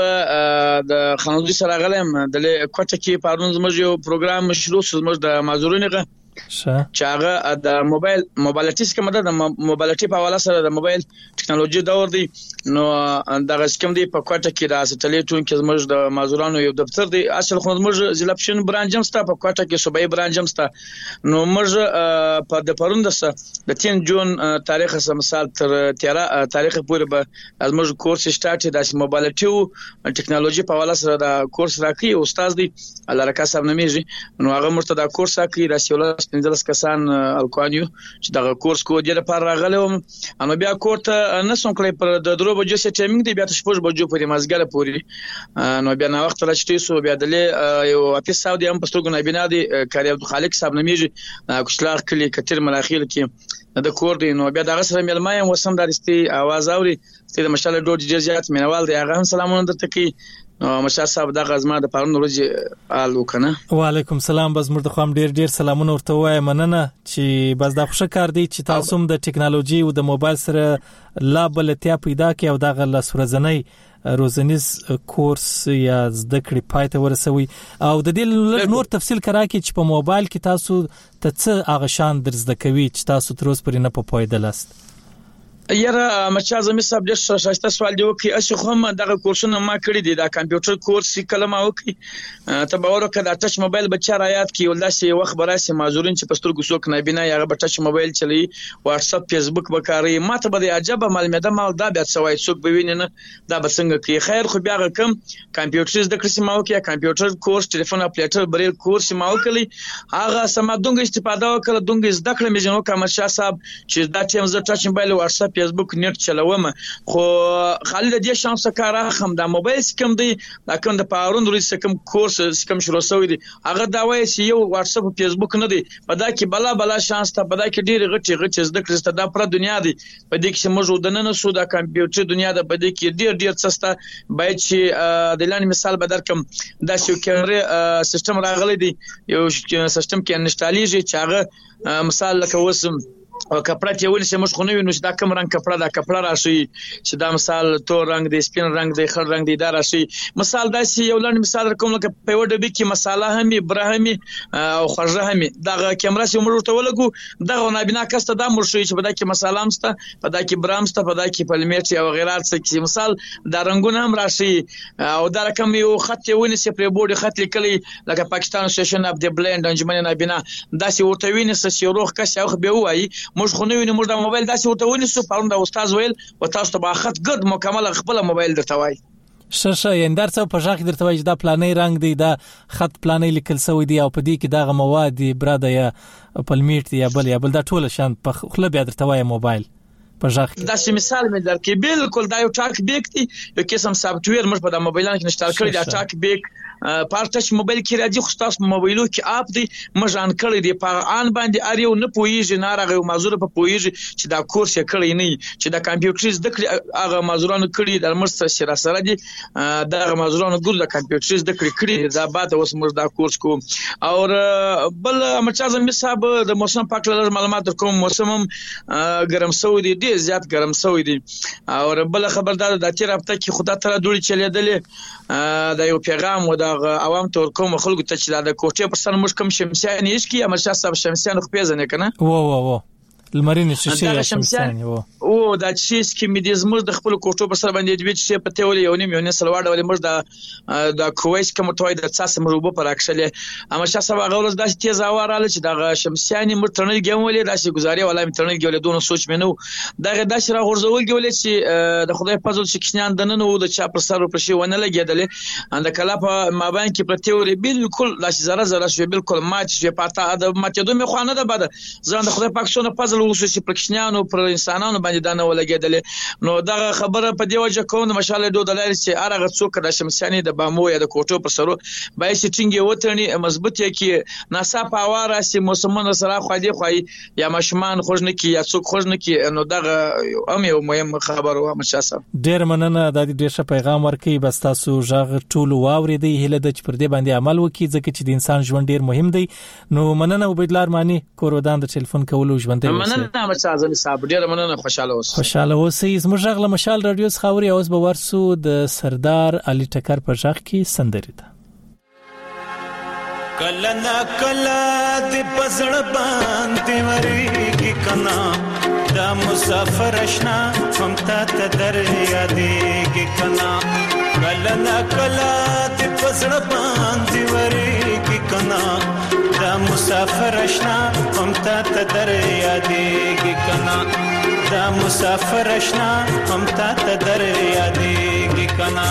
د خانودي سره غلم د کوټه کې پارون زموږ یو پروګرام شروع زموږ د مازورونغه چې هغه د موبایل موبایلټیس کوم د موبایلټی په حواله سره د موبایل ټکنالوژي دور دی. نو دغه سکم دی په کوټه کې د سټلیټون کې زموږ د مازورانو یو دفتر دی. اصل خو زموږ ضلع پښین برانچ ستا په کوټه کې صوبایي برانچ ستا. نو موږ په د پروند سره د تین جون تاریخ سره مثال تر تیرا تاریخ پورې به زموږ کورس سٹارټ د موبایلټي ټکنالوژي په حواله سره د کورس راکې استاد دی الله رکا صاحب نمیږي. نو هغه مرته د کورس راکې رسول پنځلس کسان الکوانیو چې دا کورس کو دی لپاره راغلم. اما بیا کوټه نه سم کړی پر د درو بجو سه ټایمینګ دی بیا تاسو پوج بجو پورې مازګله پورې. نو بیا نو وخت راځي سو بیا د یو اپیس سعودي هم پستوګ نه بنا دی کاری عبد الخالق صاحب نمیږي کوشلاخ کلی کتر ملاخیل کې د کور دی. نو بیا دغه سره ملمایم وسم دارستي आवाज اوري چې د مشاله ډوډ ډیر زیات مینوال دی. هغه هم سلامونه درته کوي. مشال صاحب د غزما د پرون ورځ آلو کنه.
وعلیکم السلام. بس مرته خام ډیر ډیر سلامونه ورته وای مننه چې بس دا خوشی کار دی چې تاسو هم د ټکنالوژي او د موبایل سره لا بلتیا پیدا کړئ او دا غل سورزنۍ روزنیز کورس یا زده کړې پاتې ورسوي. او د دې نور تفصیل کرا کې چې په موبایل کې تاسو ته څه هغه شان درزده کوي چې تاسو تر اوسه پرې نه په پوهیدل است.
یاره مشازمي صاحب ډېر شایسته سوال دی وکي اسی خو هم دغه کورسونه ما کړی دي. دا کمپیوټر کورس کلمه وکي ته باور وکړه د ټچ موبایل بچا رايات کی ولداسي وخت براسي مازورین چې پستر ګسوک نه بنا یا به ټچ موبایل چلی واتس اپ فیسبوک بکاري ماته به عجبه معلومه مال دا بیا څوای څوک به ویني نه دا به څنګه کی خیر خو بیا کم کمپیوټر د کورس ما وکي کمپیوټر کورس ټلیفون اپلیټر بریل کورس ما وکړي هغه سم دونګ استفاده وکړه دونګ زده کړم چې نو کوم شاه صاحب چې دا ټیم ز ټچ موبایل واتس اپ فیسبوک نیټ چلوم خو خالد دې شانس کار اخم دا موبایل سکم دی دا کوم د پاروند ورې سکم کورس سکم شروع شوی دی هغه دا وایي چې یو واتس اپ فیسبوک نه دی په دا کې بلا بلا شانس ته په دا کې ډېر غټي غټي زده کړسته دا پر دنیا دی په دې کې موږ د نن سودا کمپیوټر دنیا د په دې کې ډېر ډېر څسته باید چې د لاندې مثال بدر کوم دا شو کې سیستم راغلی دی یو سیستم کې انسټالیږي چې هغه مثال لکه وسم او کپڑا ته ول چې مش خو نه وینو چې دا کوم رنگ کپڑا دا کپڑا راشي چې دا مثال تور رنگ دی سپین رنگ دی خړ رنگ دی دا راشي مثال دا سی یو لاندې مثال کوم لکه په وډه به کې مصالحه همي ابراهيمي او خرجه همي دا کیمرا سي عمر ورته ولګو دا نه بنا کسته دا مرشي چې په دا کې مصالحه مسته په دا کې برامسته په دا کې پلمیټ او غیرات څه کې مثال دا رنگونه هم راشي او دا رقم یو خط ونی سي پر بورډ خط لیکلي لکه پاکستان سیشن اف دی بلند انجمن نه بنا دا سی ورته ویني سي روخ کس یو به وای موږ خو نه ویني موږ د موبایل داسې ورته ونیسو پرون د استاد ویل او تاسو ته به خط ګرد مکمل خپل موبایل درته وای
ششه یندر څو په ځخ درته وای دا پلانې رنگ دی دا خط پلانې لیکل سوی دی او په دې کې دغه مواد دی براده یا پلمیټ یا بل یا بل دا ټول شان په خپل بیا درته وای موبایل په ځخ
دا چې مثال مې درکې بالکل دا یو ټاک بیک دی یو قسم سافټویر موږ په د موبایلونو کې نشتال کړی دا ټاک بیک په ټچ موبایل کې راځي خو تاسو موبایلو کې اپ دی موږ ان کړی دی په ان باندې اړ یو نه پويږي نه راغی مازور په پويږي چې دا کورس یې کړی نه چې دا کمپیوټر زده کړی هغه مازورانو کړی د مرسته سره سره دی دا مازورانو ګل د کمپیوټر زده کړی کړی دا بعد اوس موږ دا کورس کوم او بل امچاز مې صاحب د موسم په اړه معلومات کوم موسم ګرم سوی دی ډیر زیات ګرم سوی دی او بل خبردار د تیر هفته کې خدا تعالی دوړي چلیدلې دا یو پیغام و د عوام تور کوم خلکو ته چې د کوټې پر سر موږ کوم شمسیان یې کی امشا صاحب شمسیان خو پیژنې کنه
و و و المرینه شیشه شمسیان و
او دا چې سکه مې د زموږ د خپل کوټو پر سر باندې د ویچ چې په تیول یو نیم یو نه سلواړه ولې موږ د د کویس کوم توای د تاسو مروبه پر اکشلې امشا صاحب هغه ورځ د تیز اواراله چې د شمسیان مر ترنل ګمولې داسې گزاري ولا مې ترنل ګولې دونه سوچ مې نو دغه د شره غورځول ګولې چې د خدای په ځل چې کښنان دنه نو د چا پر سر پر شي ونه لګیدلې اند کله په مابین کې پر تیوري بالکل داسې زره زره شو بالکل مات شو پاته د ماتېدو مې خو نه ده بده ځان د خدای پاک سونه پزل وسوسي پر کښنانو پر انسانانو باندې دانه ولګیدلې نو دغه خبره په دی وجه کوم مشاله دوه دلایل چې ارغه څوک د شمسیانې د بامو یا د کوټو پر سرو بای چې ټینګي وترني مضبوط یې کې ناسا پاواره سي موسمونو سره خو دی خو یا مشمان خوژنه کې یا څوک خوژنه کې نو دغه ام یو مهم خبر و مشاسه
ډیر مننه د دې ډیر ښه پیغام ورکي بس تاسو ژغ ټول واورېدي هله د پر دې باندې عمل وکړي ځکه چې د انسان ژوند ډیر مهم دی نو مننه وبدلار معنی کورودان د ټلیفون کولو ژوند دی
مننه مشازه صاحب ډیر مننه خوشاله اوسئ
خوشاله اوسئ زموږ غل مشال رادیو خاوري اوس به ورسو د سردار علي ټکر په ژغ کې سندري ده
کله نا کله د پزړ باندې وريږي کنا دا مسافر اشنا هم ته در یادېږي کنا کله نا کله د پزړ باندې وريږي کنا دا مسافر اشنا هم ته در یادېږي کنا دا مسافر اشنا هم ته در یادېږي کنا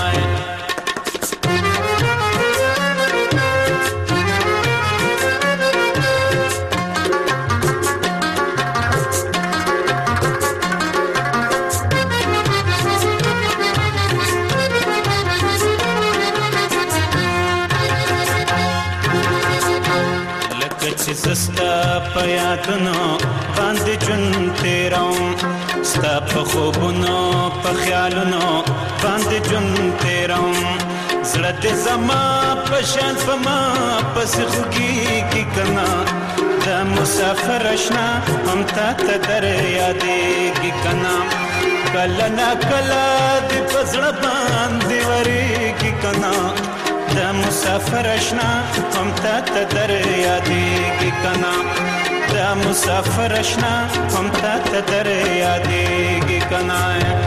سستا پیاتونو باندې جون تیروم ستا په خوبونو په خیالونو باندې جون تیروم زړه دې زما په شان په ما پس خوږي کی کنا دا مسافر اشنا هم ته در یادېږي کنا کله نا کله دې پزړه باندې وريږي کنا دا مسافر اشنا هم ته در یادېږي کنا دا مسافر اشنا هم ته در یادېږي کنا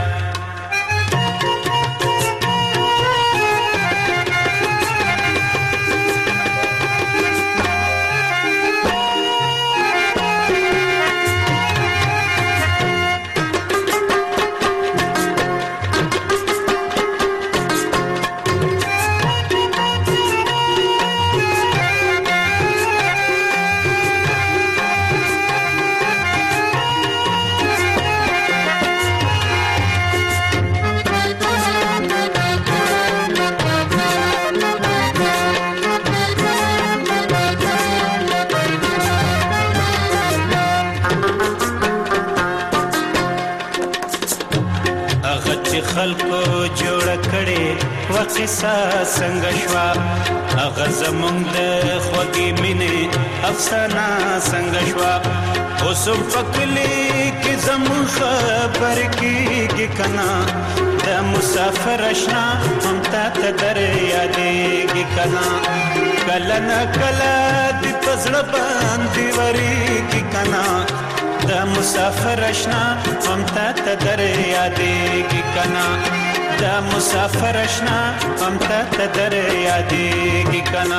خلکو جوړ کړي وقصه څنګه شوا هغه زمونږ د خوږې مینې افسانه څنګه شوا اوس په کلی کې زمونږ خبر کېږي کنا د مسافر اشنا هم ته در یادېږي کنا کله نه کله د پزړه باندې وريږي کنا دا مسافر اشنا هم ته در یادېږي کنا دا مسافر اشنا هم ته در یادېږي کنا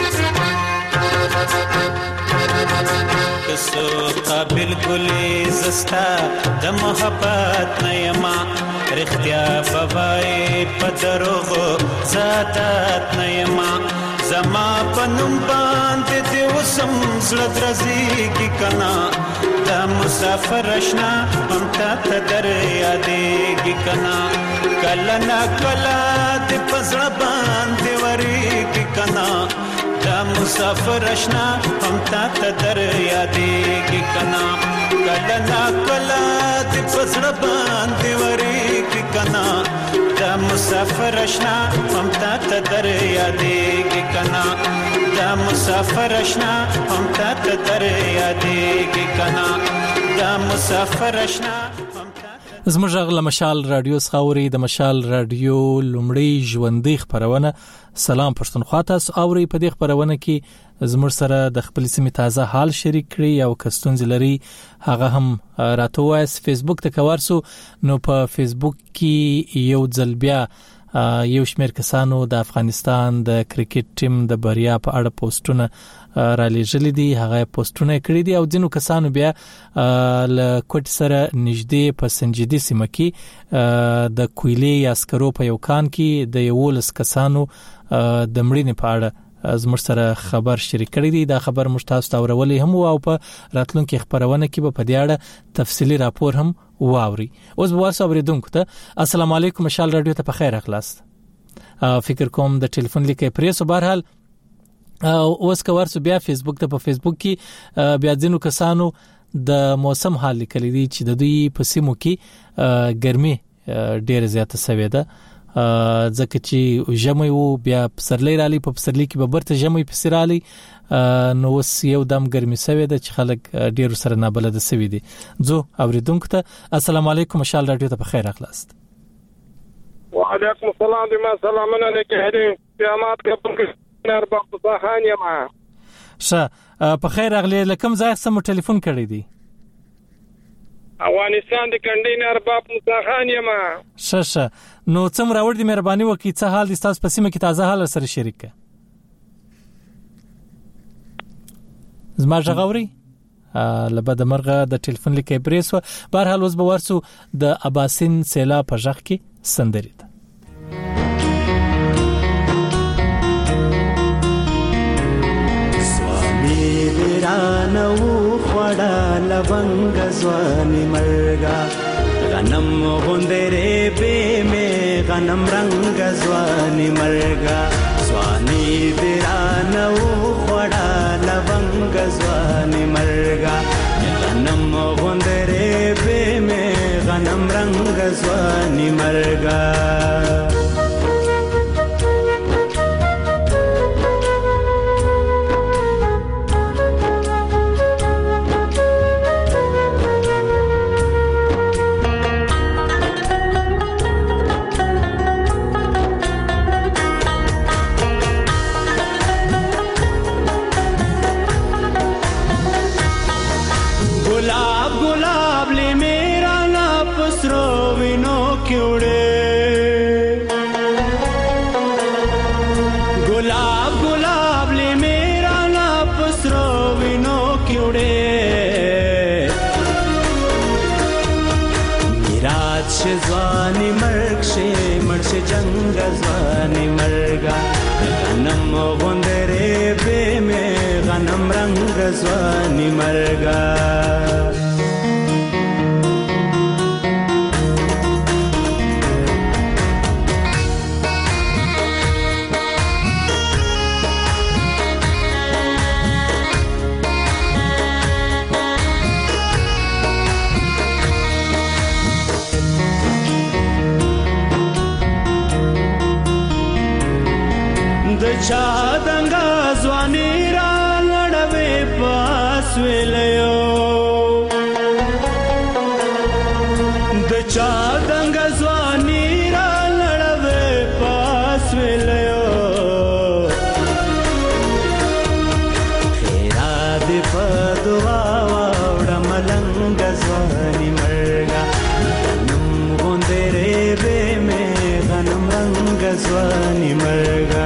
قابل ګلې ز
ستا د محبت نه یما رښتیا بوای په دروغو ذاتات نه یما زما پنوم باندې دی وسم زړه درځيږي کنا دا مسافر اشنا هم تا ته در یادېږي کنا کله نا کله دې په زړه باندې ورېږي کنا دا مسافر اشنا هم تا ته در یادېږي کنا کله نا کله دې په زړه باندې ورېږي کنا دا مسافر اشنا هم تا ته در یادېږي کنا دا مسافر اشنا هم تا ته در یادېږي کنا دا مسافر اشنا
زموږ غل مشال رادیو څخه د مشال رادیو لومړی ژوندۍ خبرونه سلام پښتونخوا تاسو اوري په دې خبرونه کې زموږ سره د خپل سیمې تازه حال شریک کړي او کستونز لري هغه هم راته وایس فیسبوک ته کوارسو نو په فیسبوک کې یو ځل بیا یو شمېر کسانو د افغانستان د کرکټ ټیم د بریا په اړه پوسټونه را لېږلي دي هغه پوسټونه کړی دي او ځینو کسانو بیا ل کوټ سره نږدې په سنجیدي سیمه کې د کویلې عسکرو په یو کان کې د یولس کسانو د مړینې په اړه زموږ سره خبر شریک کړی دی دا خبر مشتاق تاسو ته ورولې هم او په راتلونکو خبرونه کې به په دې اړه تفصیلی راپور هم واوري اوس به واسو اوریدونکو ته السلام علیکم مشال رادیو ته په خیر اخلاص فکر کوم د ټلیفون لیکې پریسو بهرحال اوس کوارسو بیا فیسبوک ته په فیسبوک کې بیا ځینو کسانو د موسم حال لیکلي دي چې د دوی په سیمو کې ګرمي ډېر زیاته سوي ده ځکه چې ژمي وو بیا پسرلی رالي په پسرلی کې به برته ژمي پسرالي نو وس یو دم ګرمي سوي ده چې خلک ډېر سره نه بلد سوي دي زه اوریدونکو ته السلام علیکم مشال رادیو ته په خیر اخلاص
وعليكم السلام بما سلامنا عليك هدي قیامت کې اربع صحان یما
شه په خیر اغلی لکم ځای سم ټلیفون کړی دی
افغانستان د کندین اربع صحان یما
شه شه نو څم راوړ دي مهرباني وکړئ څه حال دي تاسو په سیمه کې تازه حال سره شریک زما ژغوري لبد مرغه د ټلیفون لیکې پریسو بهرحال اوس به ورسو د اباسین سیلا په ژغ کې سندري
رانو خوڑا لونگ زوانی مرگا غنم غندرے بے میں غنم رنگ زوانی مرگا زوانی درانو خوڑا لونگ زوانی مرگا غنم غندرے بے میں غنم رنگ زوانی مرگا زوانی مرگ شے مرش جنگ زوانی مرگا غنم غندرے بے میں غنم رنگ زوانی مرگا چا دنگا زوانی را لڑوے پاس ویلیو د چا دنگا زوانی را لڑوے پاس ویلیو خیرا دی پدوا واوڑا ملنگ زوانی مرگا غنم غندرے بے میں غنم رنگ زوانی مرگا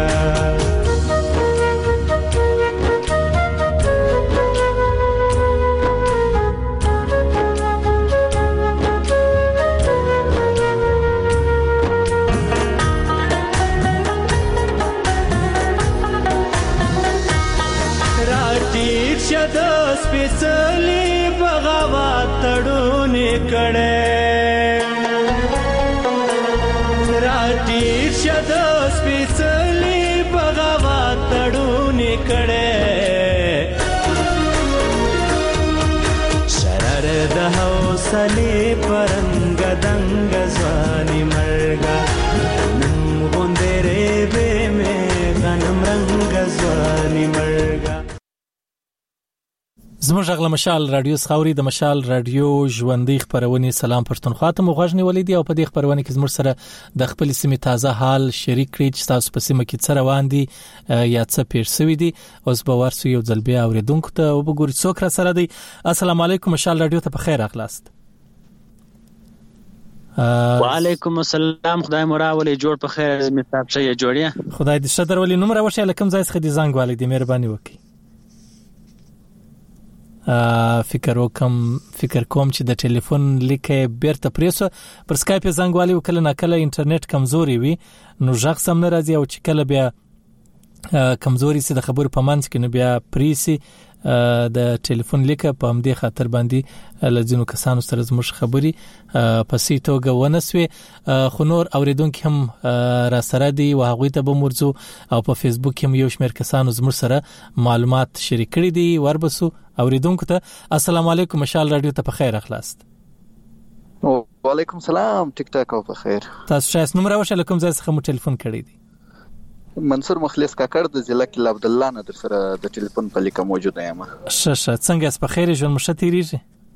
زموږ غل مشال رادیو خاوري د مشال رادیو ژوندۍ خبرونه سلام پښتونخوا ته مغوښنی ولیدي او په دې خبرونه کې زموږ سره د خپل سیمې تازه حال شریک کړي چې تاسو په سیمه کې څه روان دي یا څه پیښ شوی دي اوس به ورسو یو ځل بیا اوریدونکو ته وګورئ څوک را سره دی. السلام علیکم مشال رادیو ته په خیر اخلاست.
وعلیکم السلام خدای مو راولي جوړ په خیر مې صاحب شي جوړیا
خدای دې شته درولي نوم راوښه لکم ځای څخه دي زنګ والي دې مهرباني وکړي. فکر وکم فکر کوم چې د ټلیفون لیکه بیرته پریسو پر سکایپ زنګ والی وکړه نه کله انټرنیټ کمزوري وي نو ځخ سم نه راځي او چې کله بیا کمزوري سي د خبرو په منځ کې نو بیا پریسي د ټلیفون لیکه په همدې خاطر باندې لزینو کسانو سره زموږ خبري په سي توګه ونسوي خو نور اوریدونکو هم را سره دي او هغه ته به مرزو او په فیسبوک هم یو شمېر کسانو زموږ سره معلومات شریک کړي دي وربسو اوریدونکو ته السلام علیکم مشال رادیو ته په خیر اخلاست.
وعلیکم السلام ټیک ټاک او په خیر
تاسو شایس نوم راوښه لکم ځای څخه مو ټلیفون کړی دی.
منصور مخلص کاکړ د ضلع کې عبد الله نه در سره د ټلیفون په لیکه موجود یم.
شه شه څنګه اس په خیر ژوند مشه تیریږي؟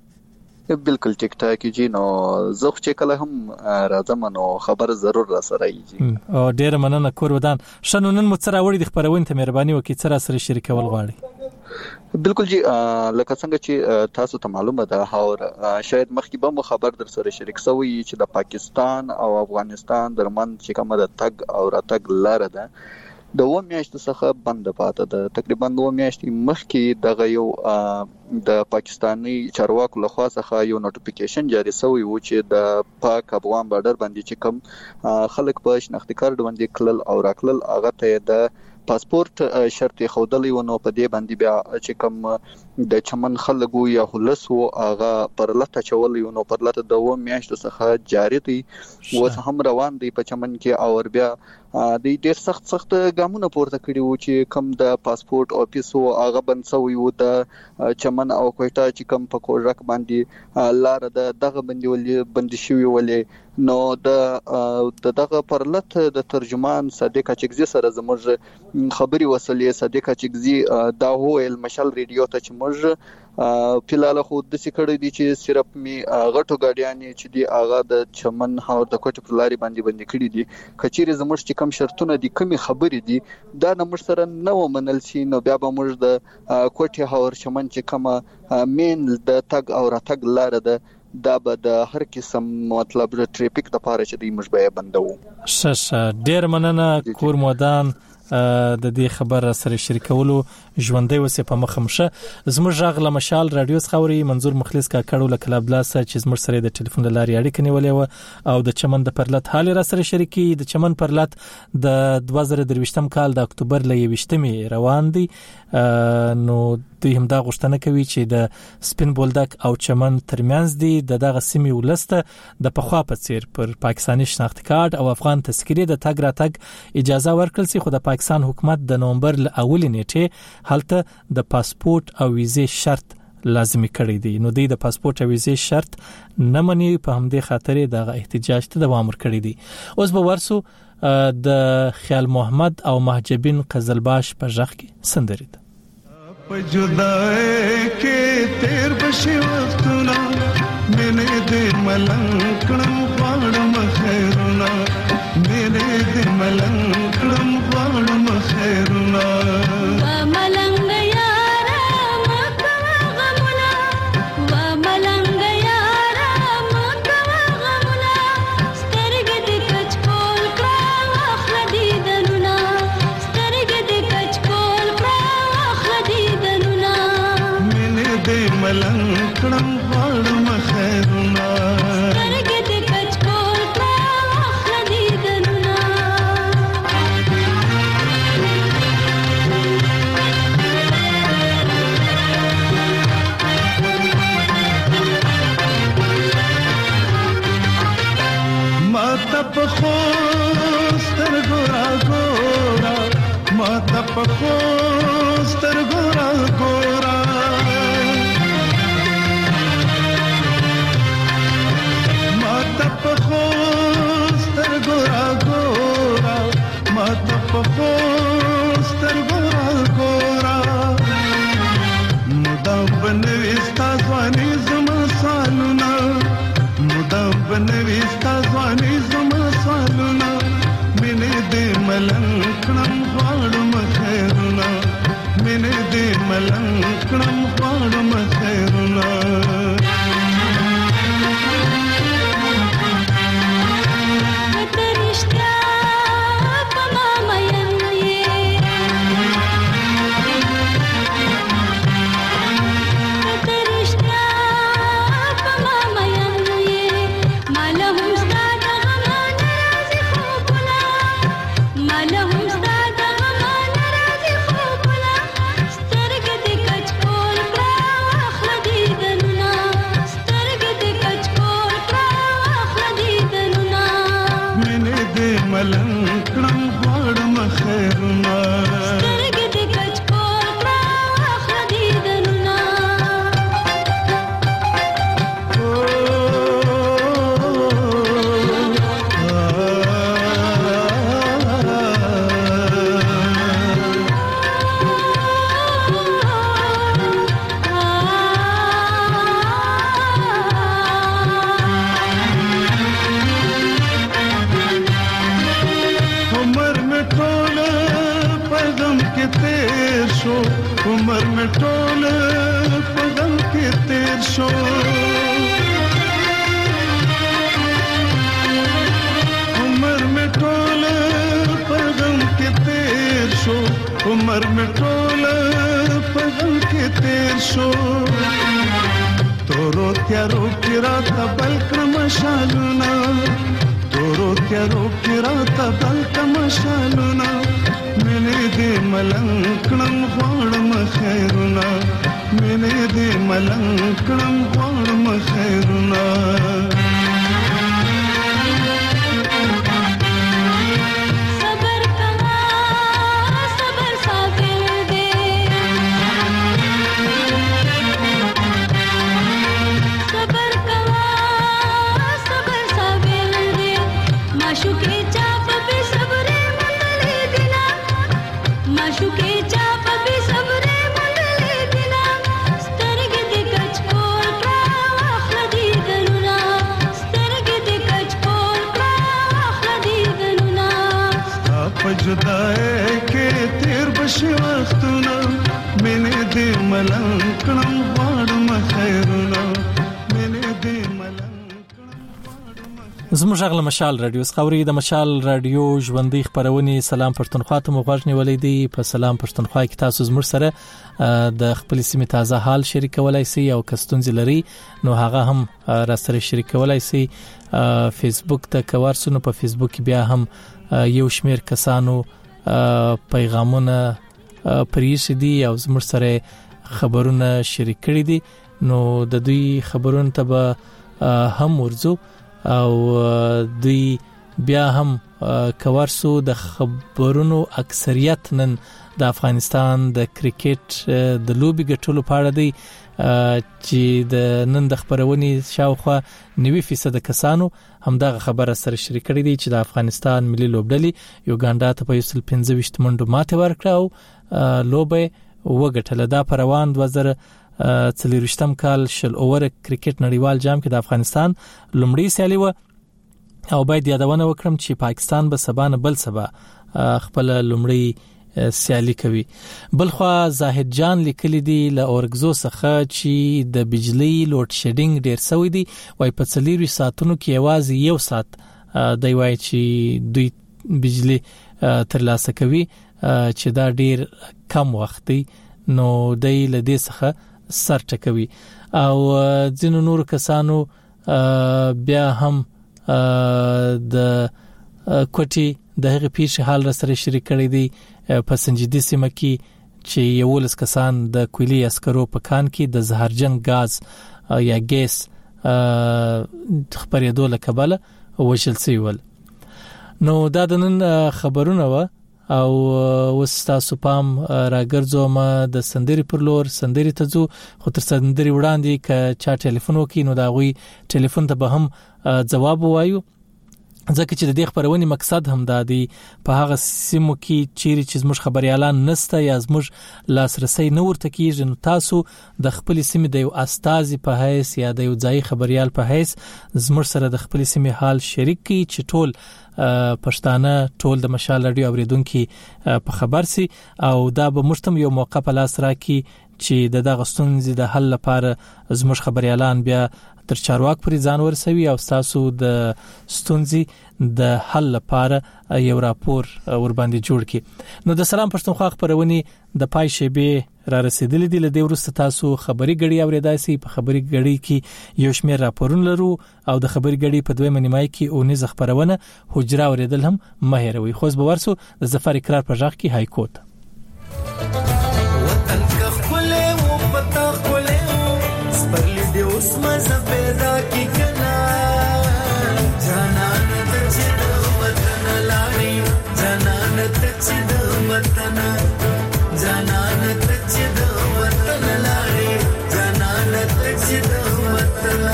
بالکل ټیک ټاک جی نو زه خو چې کله هم راځم نو خبر ضرور را سره یږي
او ډیر مننه کور ودان شنو نن مو سره وړي د خبرونه ته مهرباني وکړئ سره سره شریکول غواړي.
بالکل جی لکه څنګه چې تاسو ته معلومه ده هاور شاید مخکې به مو خبر در سره شریک شوی چې د پاکستان او افغانستان درمن چې کومه د تګ او راتګ لار ده د و میاشتو څخه بند پاته ده. تقریبا دوه میاشتې مخکې دغه یو د پاکستاني چارواکو لخوا څخه یو نوټیفیکیشن جاری شوی و چې د پاک افغان بارډر باندې چې کوم خلک په شناختی کارت باندې کلل او راکلل هغه ته د پاسپورت شرط خودلی و نو په دې باندې بیا چې کوم د چمن خلګو یا هلسو هغه پر لته چولې نو پر لته د و میاشتو څخه جاری دي اوس هم روان دي په چمن کې او بیا د ډېر سخت سخت ګامونه پورته کړي وو چې کوم د پاسپورت افیس او هغه بند شوی وو د چمن او کوټه چې کوم په کوژک باندې لار د دغه باندې ولې بند شوی ولې نو د دغه پرلط د ترجمان صادق اچکزي سره زموږ خبري وسلې صادق اچکزي دا هویل مشال ریډیو ته چې موږ فلال خو د سکړې دي چې صرف می غټو ګاډیانې چې دی هغه د چمن هاو د کوټ پر لاري باندې باندې کړی دي کچېره زموږ چې کم شرطونه دي کمی خبرې دي دا نمبر سره نو منل شي نو بیا به موږ د کوټي هاور چمن چې کومه مین د تګ او راتګ لار ده دا به د هر قسم مطلب د ټریفیک د پاره چې د مشبيه بندو.
شش ډیر مننه کور مودان د دې خبر سره شریکولو ژوندۍ وسه په مخمشه زموږ غل مشال رادیو خاوري منظور مخلص کا کړو لکه لابلاس چې زموږ سره د ټلیفون د لارې اړیکه نیولې و او د چمن د پرلط حال را سره شریکي د چمن پرلط د دوه زره درویشتم کال د اکتوبر ل یویشتمې روان دي نو دوی هم دا غوښتنه کوي چې د سپین بولدک او چمن ترمنځ دي د دغه سیمې ولسته د پخوا په څیر پر پاکستاني شناخت کارت او افغان تذکرې د تګ راتګ اجازه ورکړل سي خو د پاکستان حکومت د نومبر ل اولې نیټه هلته د پاسپورت او ویزې شرط لازمي کړی دی نو د پاسپورت او ویزې شرط نه مني په همدې خاطر دغه احتجاج ته دوام ورکړی دی. اوس به ورسو د خیال محمد او محجبین قزلباش په ژغ کې سندري ده
په جدای کې تیر بشي وختونه مینه دې ملنګ کړم غواړم خیرونه مینه دې ملنګ کړم غواړم خیرونه
و ملنګ یارا مکوا غمونه و ملنګ یارا مکوا غمونه سترګ دې کچ کول کړه اخلا دې دلونه سترګ دې کچ کول کړه اخلا دې دلونه
مینه دې ملنګ کړم غواړم خیرونه
سترګ دې کچ کول کړه اخلا دې دلونه
ماته په خوستر ګورا ګورا ماته په خوستر ګورا ګورا ماته په خوستر ګورا ګورا ماته په خوستر ګورا ګورا مدام بن ستا ځواني زما سوالونه مینې دې ملنګ کړم غواړم خیرونه مینې دې ملنګ کړم غواړم خیرونه عمر میں ټوله پغم کې تیر شو تورو تیارو کې راته بل کړم شالونه تورو تیارو کې راته بل کړم شالونه مینې دې ملنګ کړم غواړم خیرونه مینې دې ملنګ کړم غواړم خیرونه جدای کې تیر بشي وختونه مینې دې ملنګ کړم غواړم خیرونه مینې دې ملنګ
زموږ غل مشال رادیو سخوري د مشال رادیو ژوندۍ خبرونه سلام پښتونخوا ته مغوږ نیولې دي په سلام پښتونخوا کې تاسو زموږ سره د خپل سیمې تازه حال شریکولای شئ او کستونځ لري نو هغه هم را سره شریکولای شئ فیسبوک ته کوارسونو په فیسبوک بیا هم یو شمیر کسانو پیغامونه پریښي دي او زموږ سره خبرونه شریک کړي دي نو د دوی خبرونه ته به هم ورځو او دوی بیا هم کوارسو د خبرونو اکثریت نن د افغانستان د کرکټ د لوبي ګټلو په اړه دی چې د نن د خبرونې شاوخوا نوي فیصد کسانو همدغه خبره سره شریک کړي دي چې د افغانستان ملي لوبډلې یوګانډا ته په یو سل پنځه ویشت منډو ماته ورکړه او لوبه وګټله دا پر روان دوه زره څلورویشتم کال شل اوور کرکټ نړیوال جام کې د افغانستان لومړی سیالي و او باید یادونه وکړم چې پاکستان به سبا نه بل سبا خپل لومړی سیالي کوي بلخوا زاهد جان لیکلی دی له اورګزو څخه چې د بجلی لوډ شیډینګ ډیر سوی دی وای په څلورو ساعتونو کې یوازې یو ساعت دی وای چې دوی بجلی ترلاسه کوي چې دا ډیر کم وخت دی نو دای له دې څخه سر ټکوي او ځینو نور کسانو بیا هم د کوټي د هغه پیښې حال را سره شریک کړي دي په سنجیدي سیمه کې چې یو لس کسان د کویلی عسکرو په کان کې د زهرجن غاز یا ګیس خبرېدو له کبله وشل سیول نو دا د نن خبرونه و او وستا سپام راګرځو ما د سندري پر لور سندري ته ځو خو تر سندري وړاندې ک چا ټلیفون وکي نو دا غوي ټلیفون ته به هم جواب وایو ځکه چې د دې خبرونې مقصد هم دا دی په هغه سیمو کې چیرې چې زموږ خبريالان نسته یا زموږ لاسرسي نه ورته کیږي نو تاسو د خپل سیمې د یو استازي په حیث یا د یو ځای خبريال په حیث زموږ سره د خپل سیمې حال شریک کی چې ټول پښتانه ټول د مشال رادیو اوریدونکو په خبر سي او دا به مشتم یو موقع په لاس راکړي چې د دغه ستونزې د حل لپاره زموږ خبريالان بیا تر چارواک پرې ځان ورسوي او تاسو د ستونزې د حل لپاره یو راپور ور باندې جوړ کړي. نو د سلام پښتونخوا خبرونه د پای شیبه را رسیدلې دي. لدې ورسته تاسو خبري غړي اوریدای شي. په خبري غړي کې یو شمېر راپورونه لرو او د خبري غړي په دویمه نیمای کې او نه خبرونه حجره اوریدل هم مهیروي. خو به ورسو د ظفر اقرار په ځخ کې های کوټ
وطن کا خله و پتا خله سپرلی دی اوس مزه پیدا کی کنا جانان ته چې د وطن لاړې جانان ته چې د وطن جانان ته چې د وطن لاړې جانان ته چې د وطن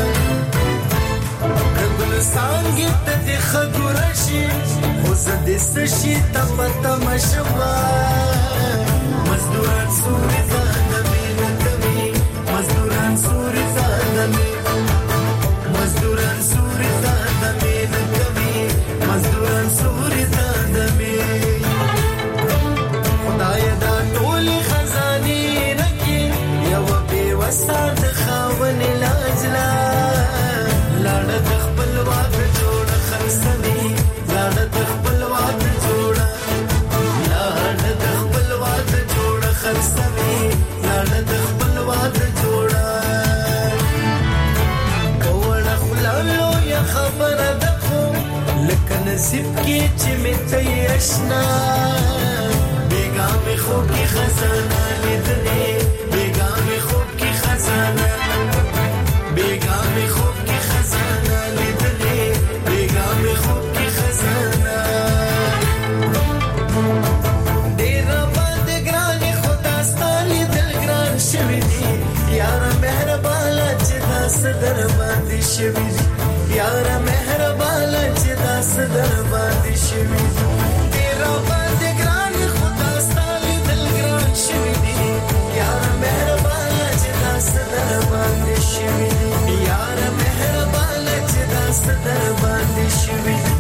کبل سانګ ته خګورشي اوس د سشي ته پته مشوا مزدوران سوري زادمي نکمي مزدوران سوري زادمي مزدوران سوري زادمي نکمي مزدوران سوري زادمي خدای دا ټول خزاني رکی یو به وسات خاون لاجلا لاړه د خپل واک جوړ خرسني لاړه د خپل واک جوړ لاړه د خپل واک جوړ خرسني لاړه د خپل واک جوړ کوړه خلالو یا خبره دکو لکه نصیب کې چې مې آشنا بیگا می خوب کی خزانه لیدلې بیگا می خوب کی خزانه بیگا می خوب کی خزانه لیدلې بیگا می خوب کی خزانه ډیر باندې ګران خدا ستالي دل ګران شوی دی یار مهربان چې داس در باندې شوی دی یار مهربان چې داس در باندې شوی دی ډیر باندې ګران خدا ستالي دل ګران شوی دی یار مهربان چې داس در باندې شوی دی یار مهربان چې داس در باندې شوی دی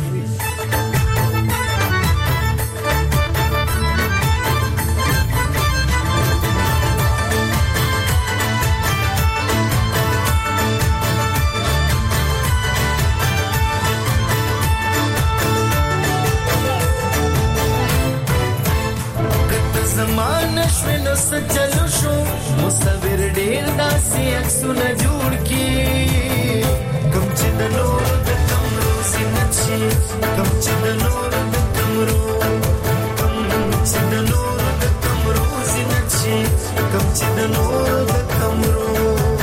زمانه شنو سچلو شو مصور ډیر داسې عکسونه جوړ کی کم چې د نور د کمرو سینچي کم چې د نور د کمرو کم چې د نور د کمرو سینچي کم چې د نور د کمرو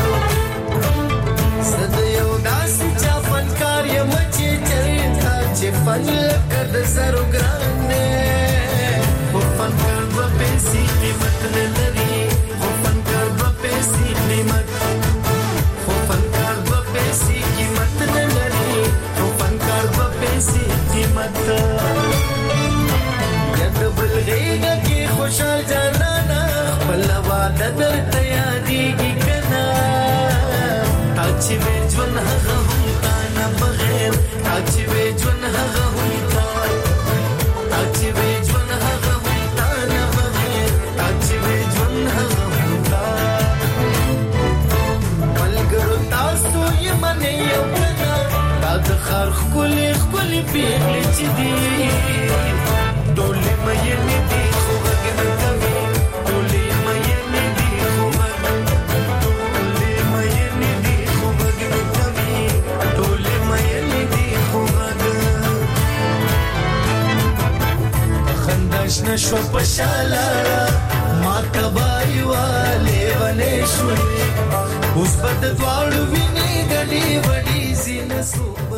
زد یو داسې چا فنکار یم چې چریتا چې فن کړ زرو ګرانه خو فنکار به پیسې قیمت نه لري خو فنکار به پیسې قیمت خو فنکار به پیسې قیمت نه لري خو فنکار به پیسې قیمت یاد بلغیږه کې خوشحال جانانا خپل واده درته یادېږي کنه تا چې وې ژوند هغه هم تا نه بغیر تا چې وې ژوند هغه هم تا تا چې وې ژوند هغه هم تا نه بغیر تا چې وې ژوند هغه هم تا ملګرو تاسو یې منې یو کنه دا د ښار ښکلې ښکلې پېغلې چې دي ټولې مینې دي خو غږ نه کوي ټولې مینې دي خو غږ ټولې مینې دي خو غږ نه کوي ټولې مینې دي خو غږ خندا شنه شوه په شاله ما کبای والې ونې شوې اوس به د دواړو وینې ګډې وډې ځینه سو